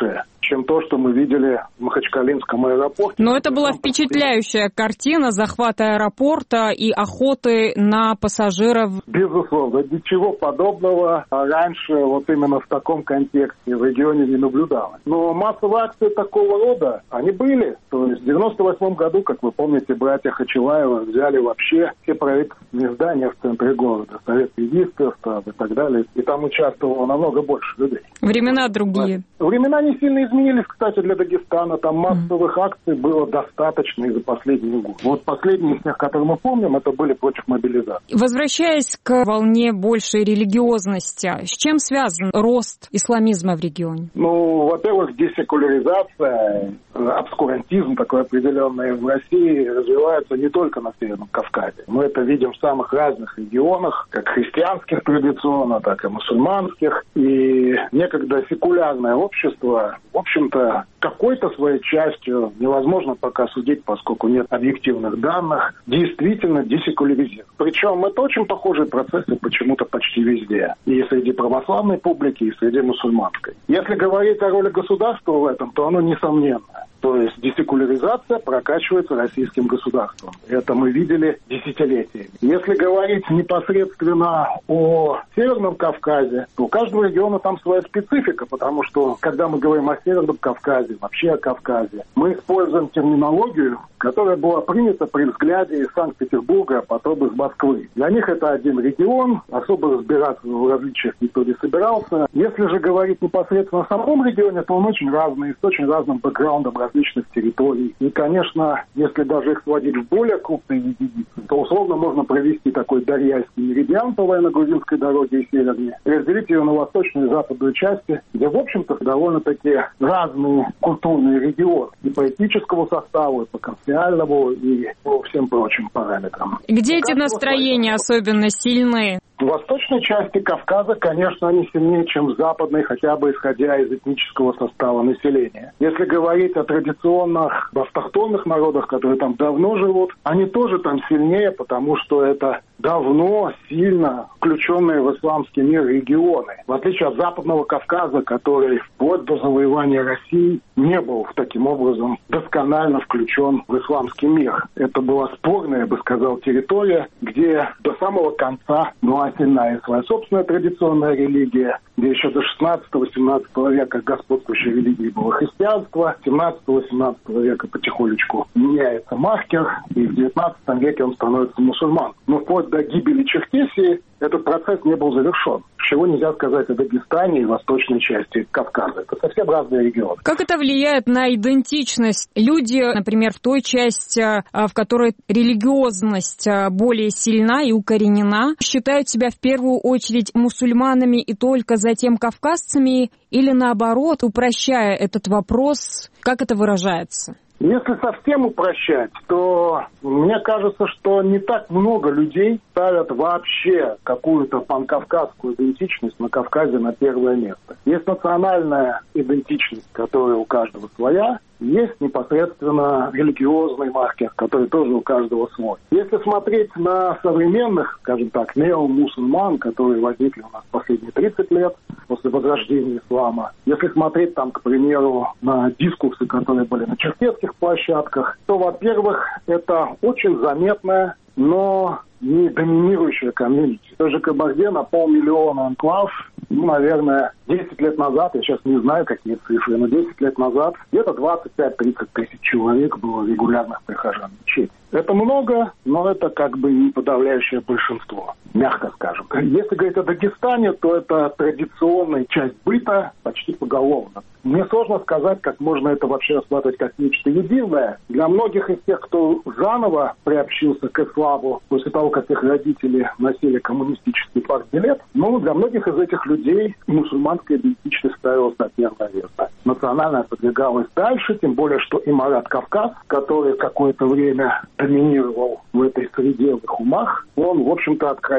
чем то, что мы видели в Махачкалинском аэропорте. Но это была впечатляющая картина захвата аэропорта и охоты на пассажиров. Безусловно, ничего подобного раньше вот именно в таком контексте в регионе не наблюдалось. Но массовые акции такого рода, они были. То есть в 98 году, как вы помните, братья Хачилаева взяли вообще все правительственные здания в центре города, Совет Министров и так далее. И там участвовало намного больше людей. Времена другие. Времена не сильно изменились, кстати, для Дагестана. Там массовых акций было достаточно и за последние годы. Вот последние из них, которые мы помним, это были против мобилизации. Возвращаясь к волне большей религиозности, с чем связан рост исламизма в регионе? Ну, во-первых, десекуляризация, обскурантизм такой определенный в России развивается не только на Северном Кавказе. Мы это видим в самых разных регионах, как христианских традиционно, так и мусульманских. И некогда секулярное общество, в общем-то, какой-то своей частью, невозможно пока судить, поскольку нет объективных данных, действительно десекуляризирует. Причем это очень похожие процессы почему-то почти везде. И среди православной публики, и среди мусульманской. Если говорить о роли государства в этом, то оно несомненно. То есть десекуляризация прокачивается российским государством. Это мы видели десятилетиями. Если говорить непосредственно о Северном Кавказе, то у каждого региона там своя специфика, потому что, когда мы говорим о Северном Кавказе, вообще о Кавказе, мы используем терминологию, которая была принята при взгляде из Санкт-Петербурга, а потом из Москвы. Для них это один регион, особо разбираться в различиях никто не собирался. Если же говорить непосредственно о самом регионе, то он очень разный, с очень разным бэкграундом различных территорий. И, конечно, если даже их сводить в более крупные единицы, то условно можно провести такой Дарьяльский меридиан по военно-грузинской дороге и севернее, разделить ее на восточную и западную части, где, в общем-то, довольно-таки разные культурные регионы. И по этническому составу, и по конфессиональному, и по всем прочим параметрам. Где эти настроения особенно сильные? В восточной части Кавказа, конечно, они сильнее, чем в западной, хотя бы исходя из этнического состава населения. Если говорить о традиционных автохтонных народах, которые там давно живут, они тоже там сильнее, потому что это давно сильно включенные в исламский мир регионы. В отличие от Западного Кавказа, который вплоть до завоевания России не был таким образом досконально включен в исламский мир. Это была спорная, я бы сказал, территория, где до самого конца была сильная своя собственная традиционная религия, где еще до 16-18 века господствующей религией было христианство, 17-18 века потихонечку меняется маркер, и в 19 веке он становится мусульман. Но вплоть до гибели Черкесии этот процесс не был завершен. Чего нельзя сказать о Дагестане и восточной части Кавказа. Это совсем разные регионы. Как это влияет на идентичность? Люди, например, в той части, в которой религиозность более сильна и укоренена, считают себя в первую очередь мусульманами и только затем кавказцами, или наоборот, упрощая этот вопрос, как это выражается? Если совсем упрощать, то мне кажется, что не так много людей ставят вообще какую-то панкавказскую идентичность на Кавказе на первое место. Есть национальная идентичность, которая у каждого своя. Есть непосредственно религиозный маркер, который тоже у каждого свой. Если смотреть на современных, скажем так, неомусульман, которые возникли у нас последние 30 лет после возрождения ислама, если смотреть там, к примеру, на дискурсы, которые были на черкесских площадках, то, во-первых, это очень заметная, но не доминирующая комьюнити. В той же Кабарде на 500 000 анклав, наверное, 10 лет назад, я сейчас не знаю, какие цифры, но 10 лет назад где-то 25-30 тысяч человек было регулярных прихожан мечети. Это много, но это как бы не подавляющее большинство, мягко скажем. Если говорить о Дагестане, то это традиционная часть быта почти поголовно. Мне сложно сказать, как можно это вообще рассматривать как нечто единое. Для многих из тех, кто заново приобщился к исламу после того, как их родители носили коммунистический партбилет, для многих из этих людей мусульманская идентичность ставилась на первое место. Национальная продвигалась дальше, тем более, что и Марат Кавказ, который какое-то время доминировал в этой среде, в их умах, он, в общем-то, откровенно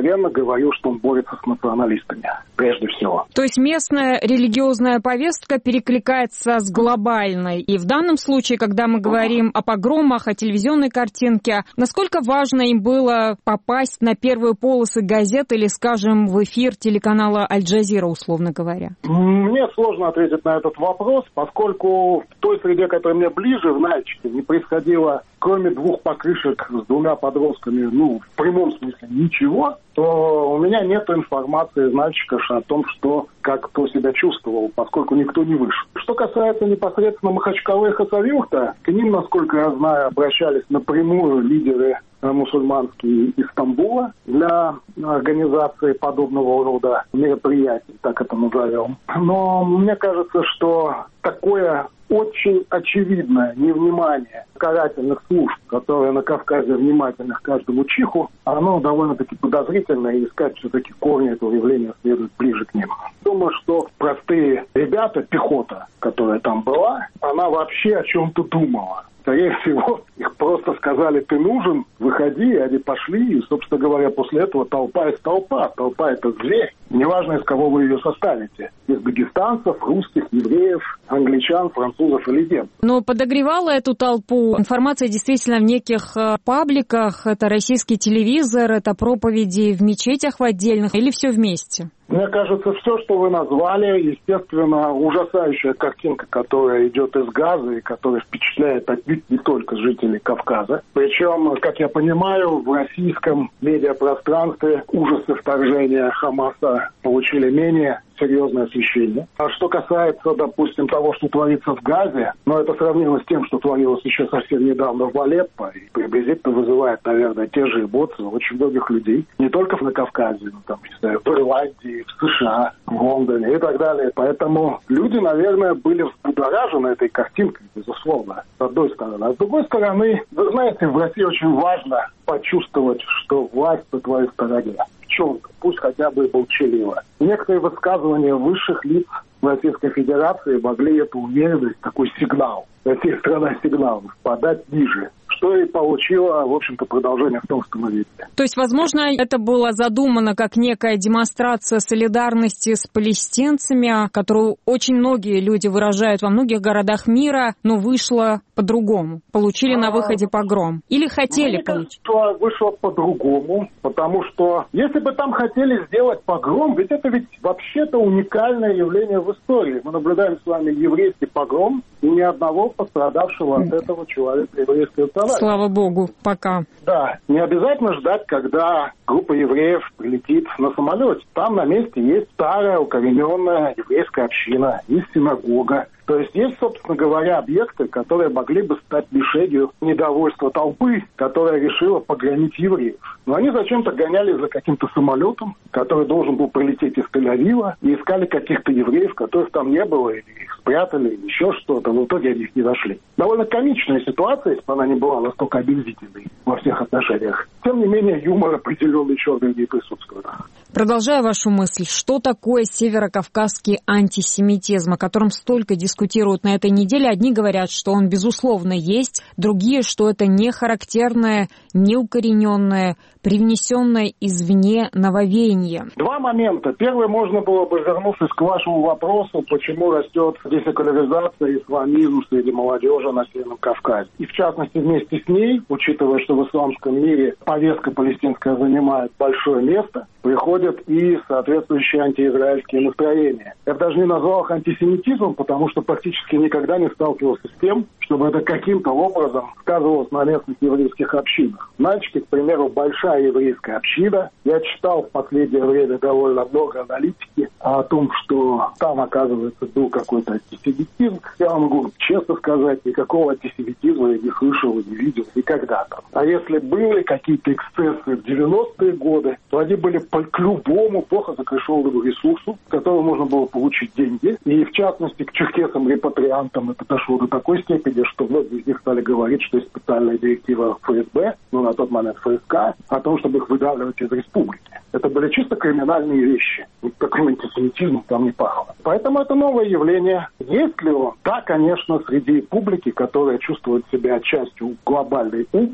смиренно говорил, что он борется с националистами, прежде всего. То есть местная религиозная повестка перекликается с глобальной. И в данном случае, когда мы говорим о погромах, о телевизионной картинке, насколько важно им было попасть на первые полосы газет или, скажем, в эфир телеканала «Аль-Джазира», условно говоря? Мне сложно ответить на этот вопрос, поскольку в той среде, которая мне ближе, в Нальчике, не происходило, кроме 2 покрышек с 2 подростками, в прямом смысле ничего, то у меня нет информации из Нальчика о том, как кто себя чувствовал, поскольку никто не вышел. Что касается непосредственно Махачкалы и Хасавюрта, к ним, насколько я знаю, обращались напрямую лидеры мусульманские из Стамбула для организации подобного рода мероприятий, так это назовем. Но мне кажется, что такое очень очевидное невнимание карательных служб, которые на Кавказе внимательны к каждому чиху, оно довольно-таки подозрительно, и искать все-таки корни этого явления следует ближе к ним. Думаю, что простые ребята, пехота, которая там была, она вообще о чем-то думала. Скорее всего, их просто сказали: ты нужен, выходи, и они пошли. И, собственно говоря, после этого толпа есть толпа. Толпа — это зверь. Неважно, из кого вы ее составите. Из дагестанцев, русских, евреев, англичан, французов или немцев. Но подогревала эту толпу информация действительно в неких пабликах. Это российский телевизор, это проповеди в мечетях в отдельных, или все вместе? Мне кажется, все, что вы назвали, естественно, ужасающая картинка, которая идет из Газы и которая впечатляет отнюдь не только жителей Кавказа. Причем, как я понимаю, в российском медиапространстве ужасы вторжения Хамаса получили менее серьезное освещение. А что касается, допустим, того, что творится в Газе, это сравнимо с тем, что творилось еще совсем недавно в Алеппо, и приблизительно вызывает, наверное, те же эмоции у очень многих людей. Не только на Кавказе, в Ирландии, в США, в Лондоне и так далее. Поэтому люди, наверное, были взбудоражены этой картинкой, безусловно, с одной стороны. А с другой стороны, вы знаете, в России очень важно почувствовать, что власть на твоей стороне. В чем-то, пусть хотя бы и молчаливо. Некоторые высказывания высших лиц Российской Федерации могли эту уверенность, такой сигнал, Россия страна сигналов, подать ниже. Что и получило, в общем-то, продолжение в том, что мы видели. То есть, возможно, это было задумано как некая демонстрация солидарности с палестинцами, которую очень многие люди выражают во многих городах мира, но вышло по-другому. Получили на выходе погром. Или хотели получить? Что вышло по-другому, потому что если бы там хотели сделать погром, ведь это вообще-то уникальное явление в истории. Мы наблюдаем с вами еврейский погром, и ни одного пострадавшего от этого человека еврейской национальности. Слава Богу, пока. Да, не обязательно ждать, когда группа евреев прилетит на самолете. Там на месте есть старая, укорененная еврейская община, есть синагога. То есть есть, собственно говоря, объекты, которые могли бы стать мишенью недовольства толпы, которая решила погонять евреев. Но они зачем-то гонялись за каким-то самолетом, который должен был прилететь из Тель-Авива, и искали каких-то евреев, которых там не было, или их спрятали, или еще что-то. В итоге они их не нашли. Довольно комичная ситуация, если бы она не была настолько омерзительной во всех отношениях. Тем не менее, юмор определенный еще в ней присутствует. Продолжая вашу мысль, что такое северокавказский антисемитизм, о котором столько дискутируют на этой неделе? Одни говорят, что он, безусловно, есть, другие, что это не характерное, не укорененное, привнесенное извне нововеяние. Два момента. Первый, можно было бы вернуться к вашему вопросу, почему растет десекуляризация и исламизм среди молодежи на Северном Кавказе. И в частности, вместе с ней, учитывая, что в исламском мире повестка палестинская занимает большое место, приходят и соответствующие антиизраильские настроения. Я бы даже не назвал их антисемитизмом, потому что практически никогда не сталкивался с тем, чтобы это каким-то образом сказывалось на местных еврейских общинах. В Нальчике, к примеру, большая еврейская община. Я читал в последнее время довольно много аналитики о том, что там, оказывается, был какой-то антисемитизм. Я вам могу честно сказать, никакого антисемитизма я не слышал и не видел никогда там. А если были какие-то эксцессы в 90-е годы, то они были к любому плохо закрешенному ресурсу, с которого можно было получить деньги. И, в частности, к черкесам-репатриантам это дошло до такой степени, что многие из них стали говорить, что есть специальная директива ФСБ, на тот момент ФСК, о том, чтобы их выдавливать из республики. Это были чисто криминальные вещи. Таким антисемитизмом там не пахло. Поэтому это новое явление. Есть ли он? Да, конечно, среди публики, которая чувствует себя частью глобальной Убы,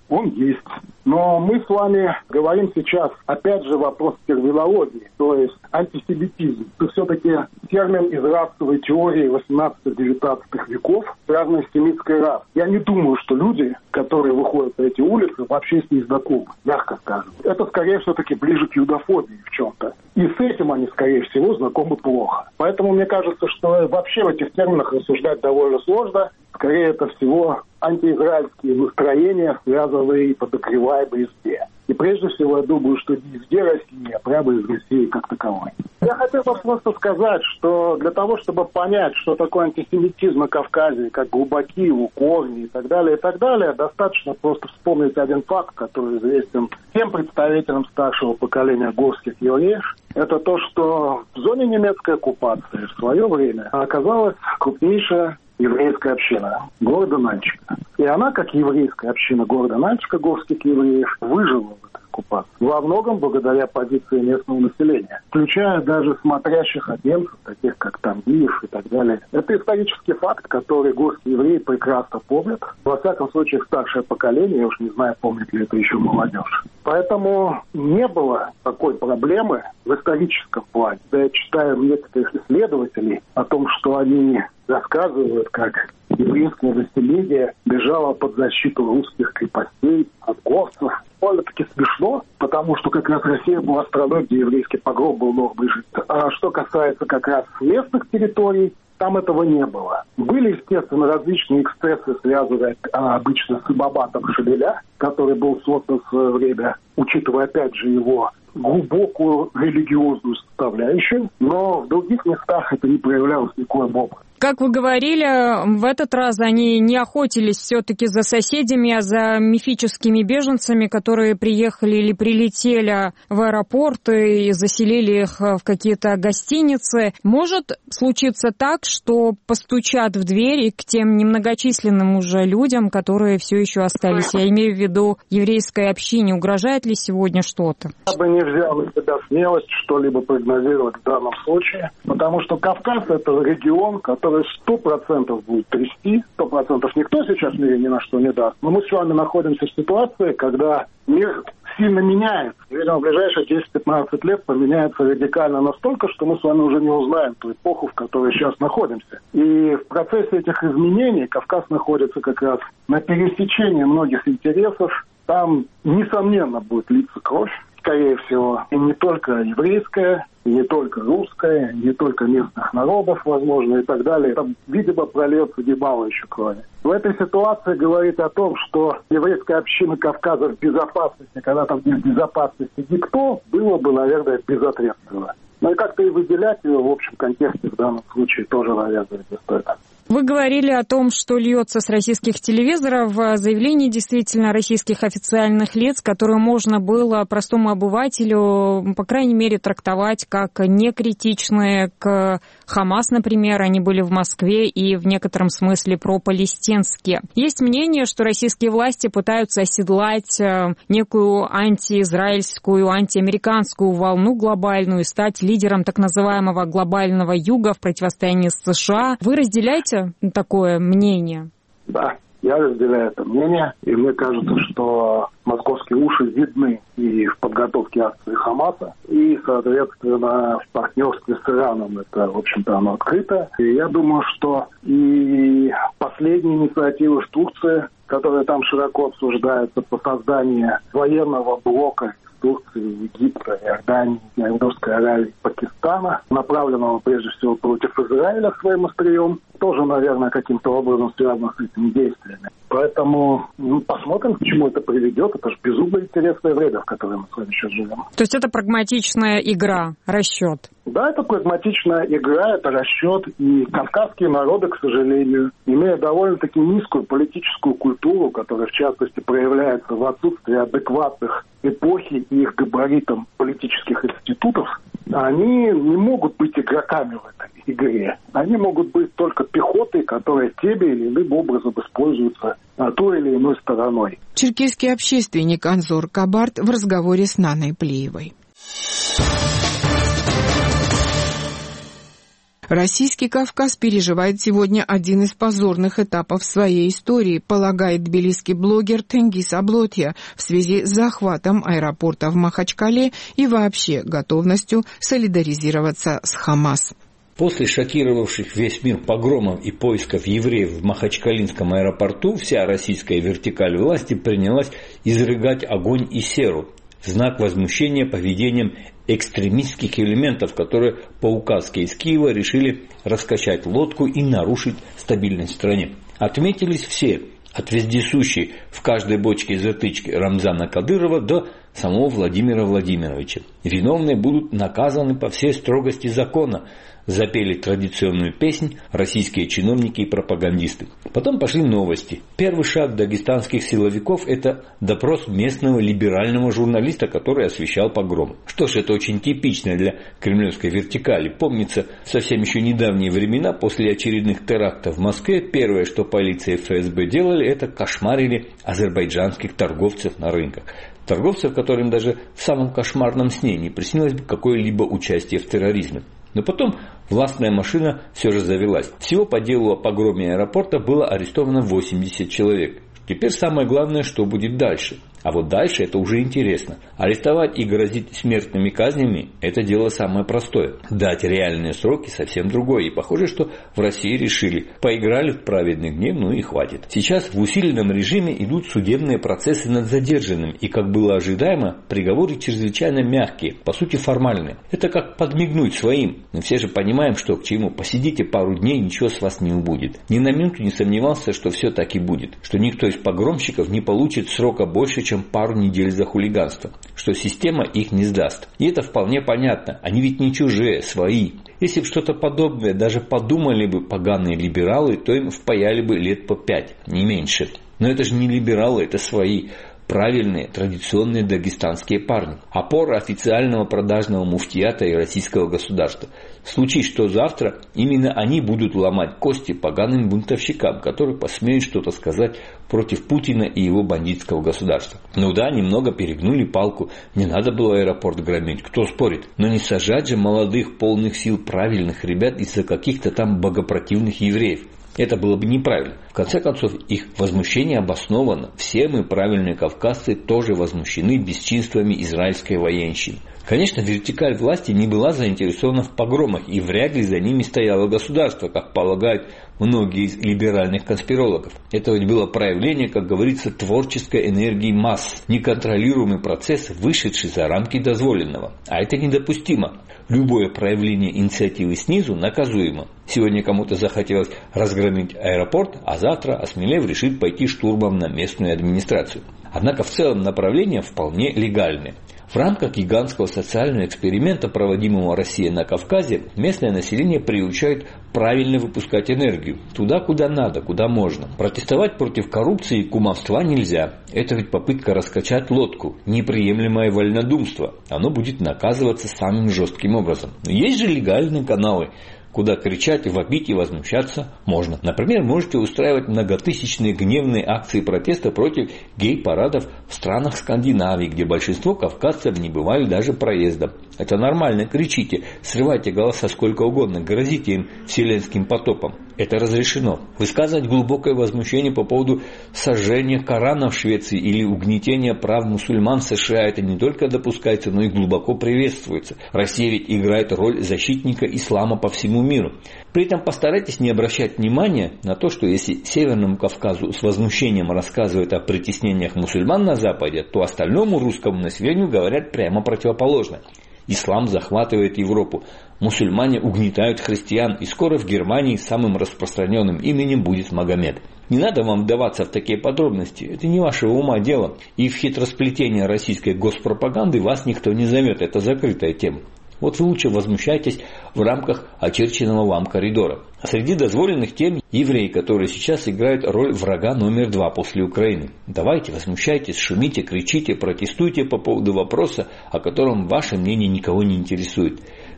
он есть. Но мы с вами говорим сейчас, опять же, вопрос терминологии, то есть антисемитизм. Это все-таки термин из расовой теории 18-19 веков, связанный с семитской расой. Я не думаю, что люди, которые выходят на эти улицы, вообще с ней знакомы, мягко скажем. Это, скорее, все-таки ближе к юдофобии в чем-то. И с этим они, скорее всего, знакомы плохо. Поэтому мне кажется, что вообще в этих терминах рассуждать довольно сложно. Скорее, это всего антиизраильские настроения, связанные и подогреваемые везде. И прежде всего, я думаю, что не везде России, а прямо из России как таковой. Я хотел бы просто сказать, что для того, чтобы понять, что такое антисемитизм на Кавказе, как глубокие его корни и так далее, достаточно просто вспомнить один факт, который известен всем представителям старшего поколения горских евреев. Это то, что в зоне немецкой оккупации в свое время оказалась крупнейшая еврейская община города Нальчика. И она, как еврейская община города Нальчика, горских евреев, выжила в этой оккупации. Во многом благодаря позиции местного населения, включая даже смотрящих от немцев, таких как Тамгиев и так далее. Это исторический факт, который горские евреи прекрасно помнят. Во всяком случае, старшее поколение, я уж не знаю, помнит ли это еще молодежь. Поэтому не было такой проблемы в историческом плане. Я читаю некоторых исследователей о том, что они рассказывают, как еврейское население бежало под защиту русских крепостей от горцев. Довольно-таки смешно, потому что как раз Россия была страной, где еврейский погром был нормой жизни. А что касается как раз местных территорий, там этого не было. Были, естественно, различные эксцессы, связанные обычно с Ибабатом Шевеля, который был создан в свое время, учитывая, опять же, его глубокую религиозную составляющую, но в других местах это не проявлялось никоим образом. Как вы говорили, в этот раз они не охотились все-таки за соседями, а за мифическими беженцами, которые приехали или прилетели в аэропорт и заселили их в какие-то гостиницы. Может случиться так, что постучат в дверь и к тем немногочисленным уже людям, которые все еще остались? Я имею в виду еврейской общине. Угрожает ли сегодня что-то? Я бы не взял на себя смелость что-либо прогнозировать в данном случае, потому что Кавказ — это регион, который 100% будет трясти, 100% никто сейчас в мире ни на что не даст. Но мы с вами находимся в ситуации, когда мир сильно меняется. Видимо, в ближайшие 10-15 лет поменяется радикально настолько, что мы с вами уже не узнаем ту эпоху, в которой сейчас находимся. И в процессе этих изменений Кавказ находится как раз на пересечении многих интересов. Там, несомненно, будет литься кровь, скорее всего, и не только еврейская, и не только русская, не только местных народов, возможно, и так далее. Там, видимо, прольется немало еще крови. В этой ситуации говорит о том, что еврейская община Кавказа в безопасности, когда там нет безопасности никто, было бы, наверное, безответственно. Но и как-то и выделять ее в общем контексте в данном случае тоже, наверное, не стоит. Вы говорили о том, что льется с российских телевизоров заявление действительно российских официальных лиц, которые можно было простому обывателю, по крайней мере, трактовать как некритичные к Хамас, например. Они были в Москве и в некотором смысле пропалестинские. Есть мнение, что российские власти пытаются оседлать некую антиизраильскую, антиамериканскую волну глобальную и стать лидером так называемого глобального юга в противостоянии с США. Вы разделяете такое мнение? Да, я разделяю это мнение, и мне кажется, что московские уши видны и в подготовке акции Хамаса, и, соответственно, в партнерстве с Ираном. Это, в общем-то, оно открыто. И я думаю, что и последние инициативы в Турции, которые там широко обсуждаются по созданию военного блока Турции, Египта, Иордании, Саудовской Аравии, Пакистана, направленного прежде всего против Израиля своим острием, тоже, наверное, каким-то образом связано с этими действиями. Поэтому посмотрим, к чему это приведет. Это же безумно интересное время, в которое мы с вами сейчас живем. То есть это прагматичная игра, расчет? Да, это прагматичная игра, это расчет. И кавказские народы, к сожалению, имея довольно-таки низкую политическую культуру, которая, в частности, проявляется в отсутствии адекватных эпохи и их габаритам политических институтов, они не могут быть игроками в этой игре. Они могут быть только пехотой, которая тем или иным образом используется той или иной стороной. Черкесский общественник Анзор Кабарт в разговоре с Наной Плиевой. Российский Кавказ переживает сегодня один из позорных этапов своей истории, полагает тбилисский блогер Тенгиз Аблотья в связи с захватом аэропорта в Махачкале и вообще готовностью солидаризироваться с Хамас. После шокировавших весь мир погромов и поисков евреев в Махачкалинском аэропорту вся российская вертикаль власти принялась изрыгать огонь и серу в знак возмущения поведением экстремистских элементов, которые по указке из Киева решили раскачать лодку и нарушить стабильность в стране. Отметились все, от вездесущей в каждой бочке затычки Рамзана Кадырова до самого Владимира Владимировича. Виновные будут наказаны по всей строгости закона, запели традиционную песнь российские чиновники и пропагандисты. Потом пошли новости. Первый шаг дагестанских силовиков – это допрос местного либерального журналиста, который освещал погром. Что ж, это очень типично для кремлевской вертикали. Помнится, совсем еще недавние времена, после очередных терактов в Москве, первое, что полиция и ФСБ делали, это кошмарили азербайджанских торговцев на рынках. Торговцев, которым даже в самом кошмарном сне не приснилось бы какое-либо участие в терроризме. Но потом властная машина все же завелась. Всего по делу о погроме аэропорта было арестовано 80 человек. Теперь самое главное, что будет дальше. А вот дальше это уже интересно. Арестовать и грозить смертными казнями – это дело самое простое. Дать реальные сроки – совсем другое. И похоже, что в России решили. Поиграли в праведный гнев, ну и хватит. Сейчас в усиленном режиме идут судебные процессы над задержанным. И, как было ожидаемо, приговоры чрезвычайно мягкие, по сути формальные. Это как подмигнуть своим. Мы все же понимаем, что к чему. Посидите пару дней, ничего с вас не убудет. Ни на минуту не сомневался, что все так и будет. Что никто из погромщиков не получит срока больше, чем пару недель за хулиганство, что система их не сдаст. И это вполне понятно, они ведь не чужие, свои. Если бы что-то подобное даже подумали бы поганые либералы, то им впаяли бы лет по 5, не меньше. Но это же не либералы, это свои. Правильные, традиционные дагестанские парни. Опора официального продажного муфтията и российского государства. Случись что завтра, именно они будут ломать кости поганым бунтовщикам, которые посмеют что-то сказать против Путина и его бандитского государства. Ну да, немного перегнули палку, не надо было аэропорт громить, кто спорит. Но не сажать же молодых, полных сил, правильных ребят из-за каких-то там богопротивных евреев. Это было бы неправильно. В конце концов, их возмущение обосновано. Все мы, правильные кавказцы, тоже возмущены бесчинствами израильской военщины. Конечно, вертикаль власти не была заинтересована в погромах, и вряд ли за ними стояло государство, как полагают многие из либеральных конспирологов. Это ведь было проявление, как говорится, творческой энергии масс, неконтролируемый процесс, вышедший за рамки дозволенного. А это недопустимо. Любое проявление инициативы снизу наказуемо. Сегодня кому-то захотелось разгромить аэропорт, а завтра, осмелев, решит пойти штурмом на местную администрацию. Однако в целом направления вполне легальные. В рамках гигантского социального эксперимента, проводимого Россией на Кавказе, местное население приучают правильно выпускать энергию. Туда, куда надо, куда можно. Протестовать против коррупции и кумовства нельзя. Это ведь попытка раскачать лодку. Неприемлемое вольнодумство. Оно будет наказываться самым жестким образом. Но есть же легальные каналы, куда кричать, вопить и возмущаться можно. Например, можете устраивать многотысячные гневные акции протеста против гей-парадов в странах Скандинавии, где большинство кавказцев не бывали даже проездом. Это нормально, кричите, срывайте голоса сколько угодно, грозите им вселенским потопом. Это разрешено. Высказывать глубокое возмущение по поводу сожжения Корана в Швеции или угнетения прав мусульман в США, это не только допускается, но и глубоко приветствуется. Россия ведь играет роль защитника ислама по всему миру. При этом постарайтесь не обращать внимания на то, что если Северному Кавказу с возмущением рассказывают о притеснениях мусульман на Западе, то остальному русскому населению говорят прямо противоположное. Ислам захватывает Европу, мусульмане угнетают христиан, и скоро в Германии самым распространенным именем будет Магомед. Не надо вам вдаваться в такие подробности, это не вашего ума дело, и в хитросплетение российской госпропаганды вас никто не зовет, это закрытая тема. Вот вы лучше возмущайтесь в рамках очерченного вам коридора. А среди дозволенных тем евреи, которые сейчас играют роль врага номер 2 после Украины. Давайте, возмущайтесь, шумите, кричите, протестуйте по поводу вопроса, о котором ваше мнение никого не интересует.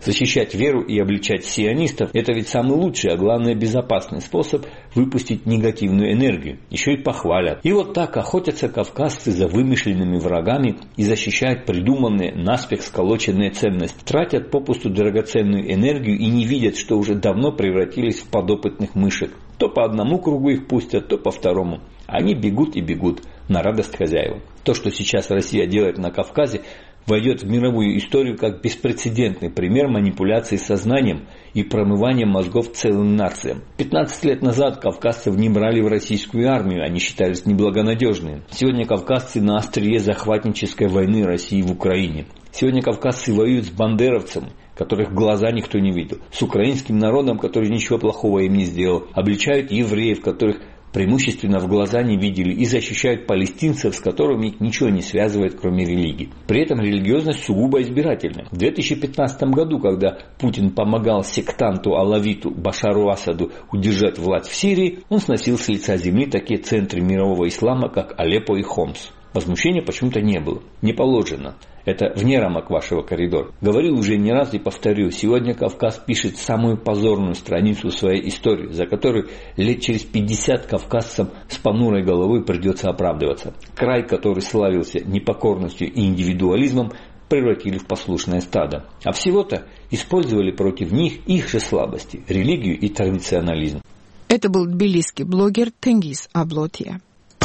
Защищать веру и обличать сионистов – это ведь самый лучший, а главное безопасный способ выпустить негативную энергию. Еще и похвалят. И вот так охотятся кавказцы за вымышленными врагами и защищают придуманные, наспех сколоченные ценности. Тратят попусту драгоценную энергию и не видят, что уже давно превратились в подопытных мышек. То по одному кругу их пустят, то по второму. Они бегут и бегут на радость хозяевам. То, что сейчас Россия делает на Кавказе, войдет в мировую историю как беспрецедентный пример манипуляции сознанием и промывания мозгов целым нациям. 15 лет назад кавказцев не брали в российскую армию, они считались неблагонадежными. Сегодня кавказцы на острие захватнической войны России в Украине. Сегодня кавказцы воюют с бандеровцем, которых в глаза никто не видел, с украинским народом, который ничего плохого им не сделал, обличают евреев, которых преимущественно в глаза не видели, и защищают палестинцев, с которыми их ничего не связывает, кроме религии. При этом религиозность сугубо избирательная. В 2015 году, когда Путин помогал сектанту-алавиту Башару Асаду удержать власть в Сирии, он сносил с лица земли такие центры мирового ислама, как Алеппо и Хомс. Возмущения почему-то не было. Не положено. Это вне рамок вашего коридора. Говорил уже не раз и повторю. Сегодня Кавказ пишет самую позорную страницу своей истории, за которую лет через 50 кавказцам с понурой головой придется оправдываться. Край, который славился непокорностью и индивидуализмом, превратили в послушное стадо. А всего-то использовали против них их же слабости – религию и традиционализм. Это был тбилисский блогер Тенгиз Аблотья.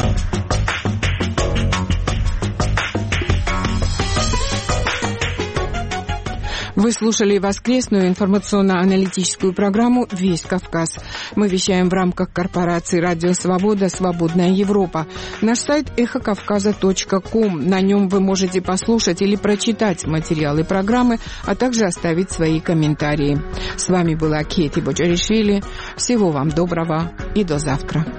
Вы слушали воскресную информационно-аналитическую программу «Весь Кавказ». Мы вещаем в рамках корпорации «Радио Свобода. Свободная Европа». Наш сайт эхокавказа.ком. На нем вы можете послушать или прочитать материалы программы, а также оставить свои комментарии. С вами была Кети Боджаришвили. Всего вам доброго и до завтра.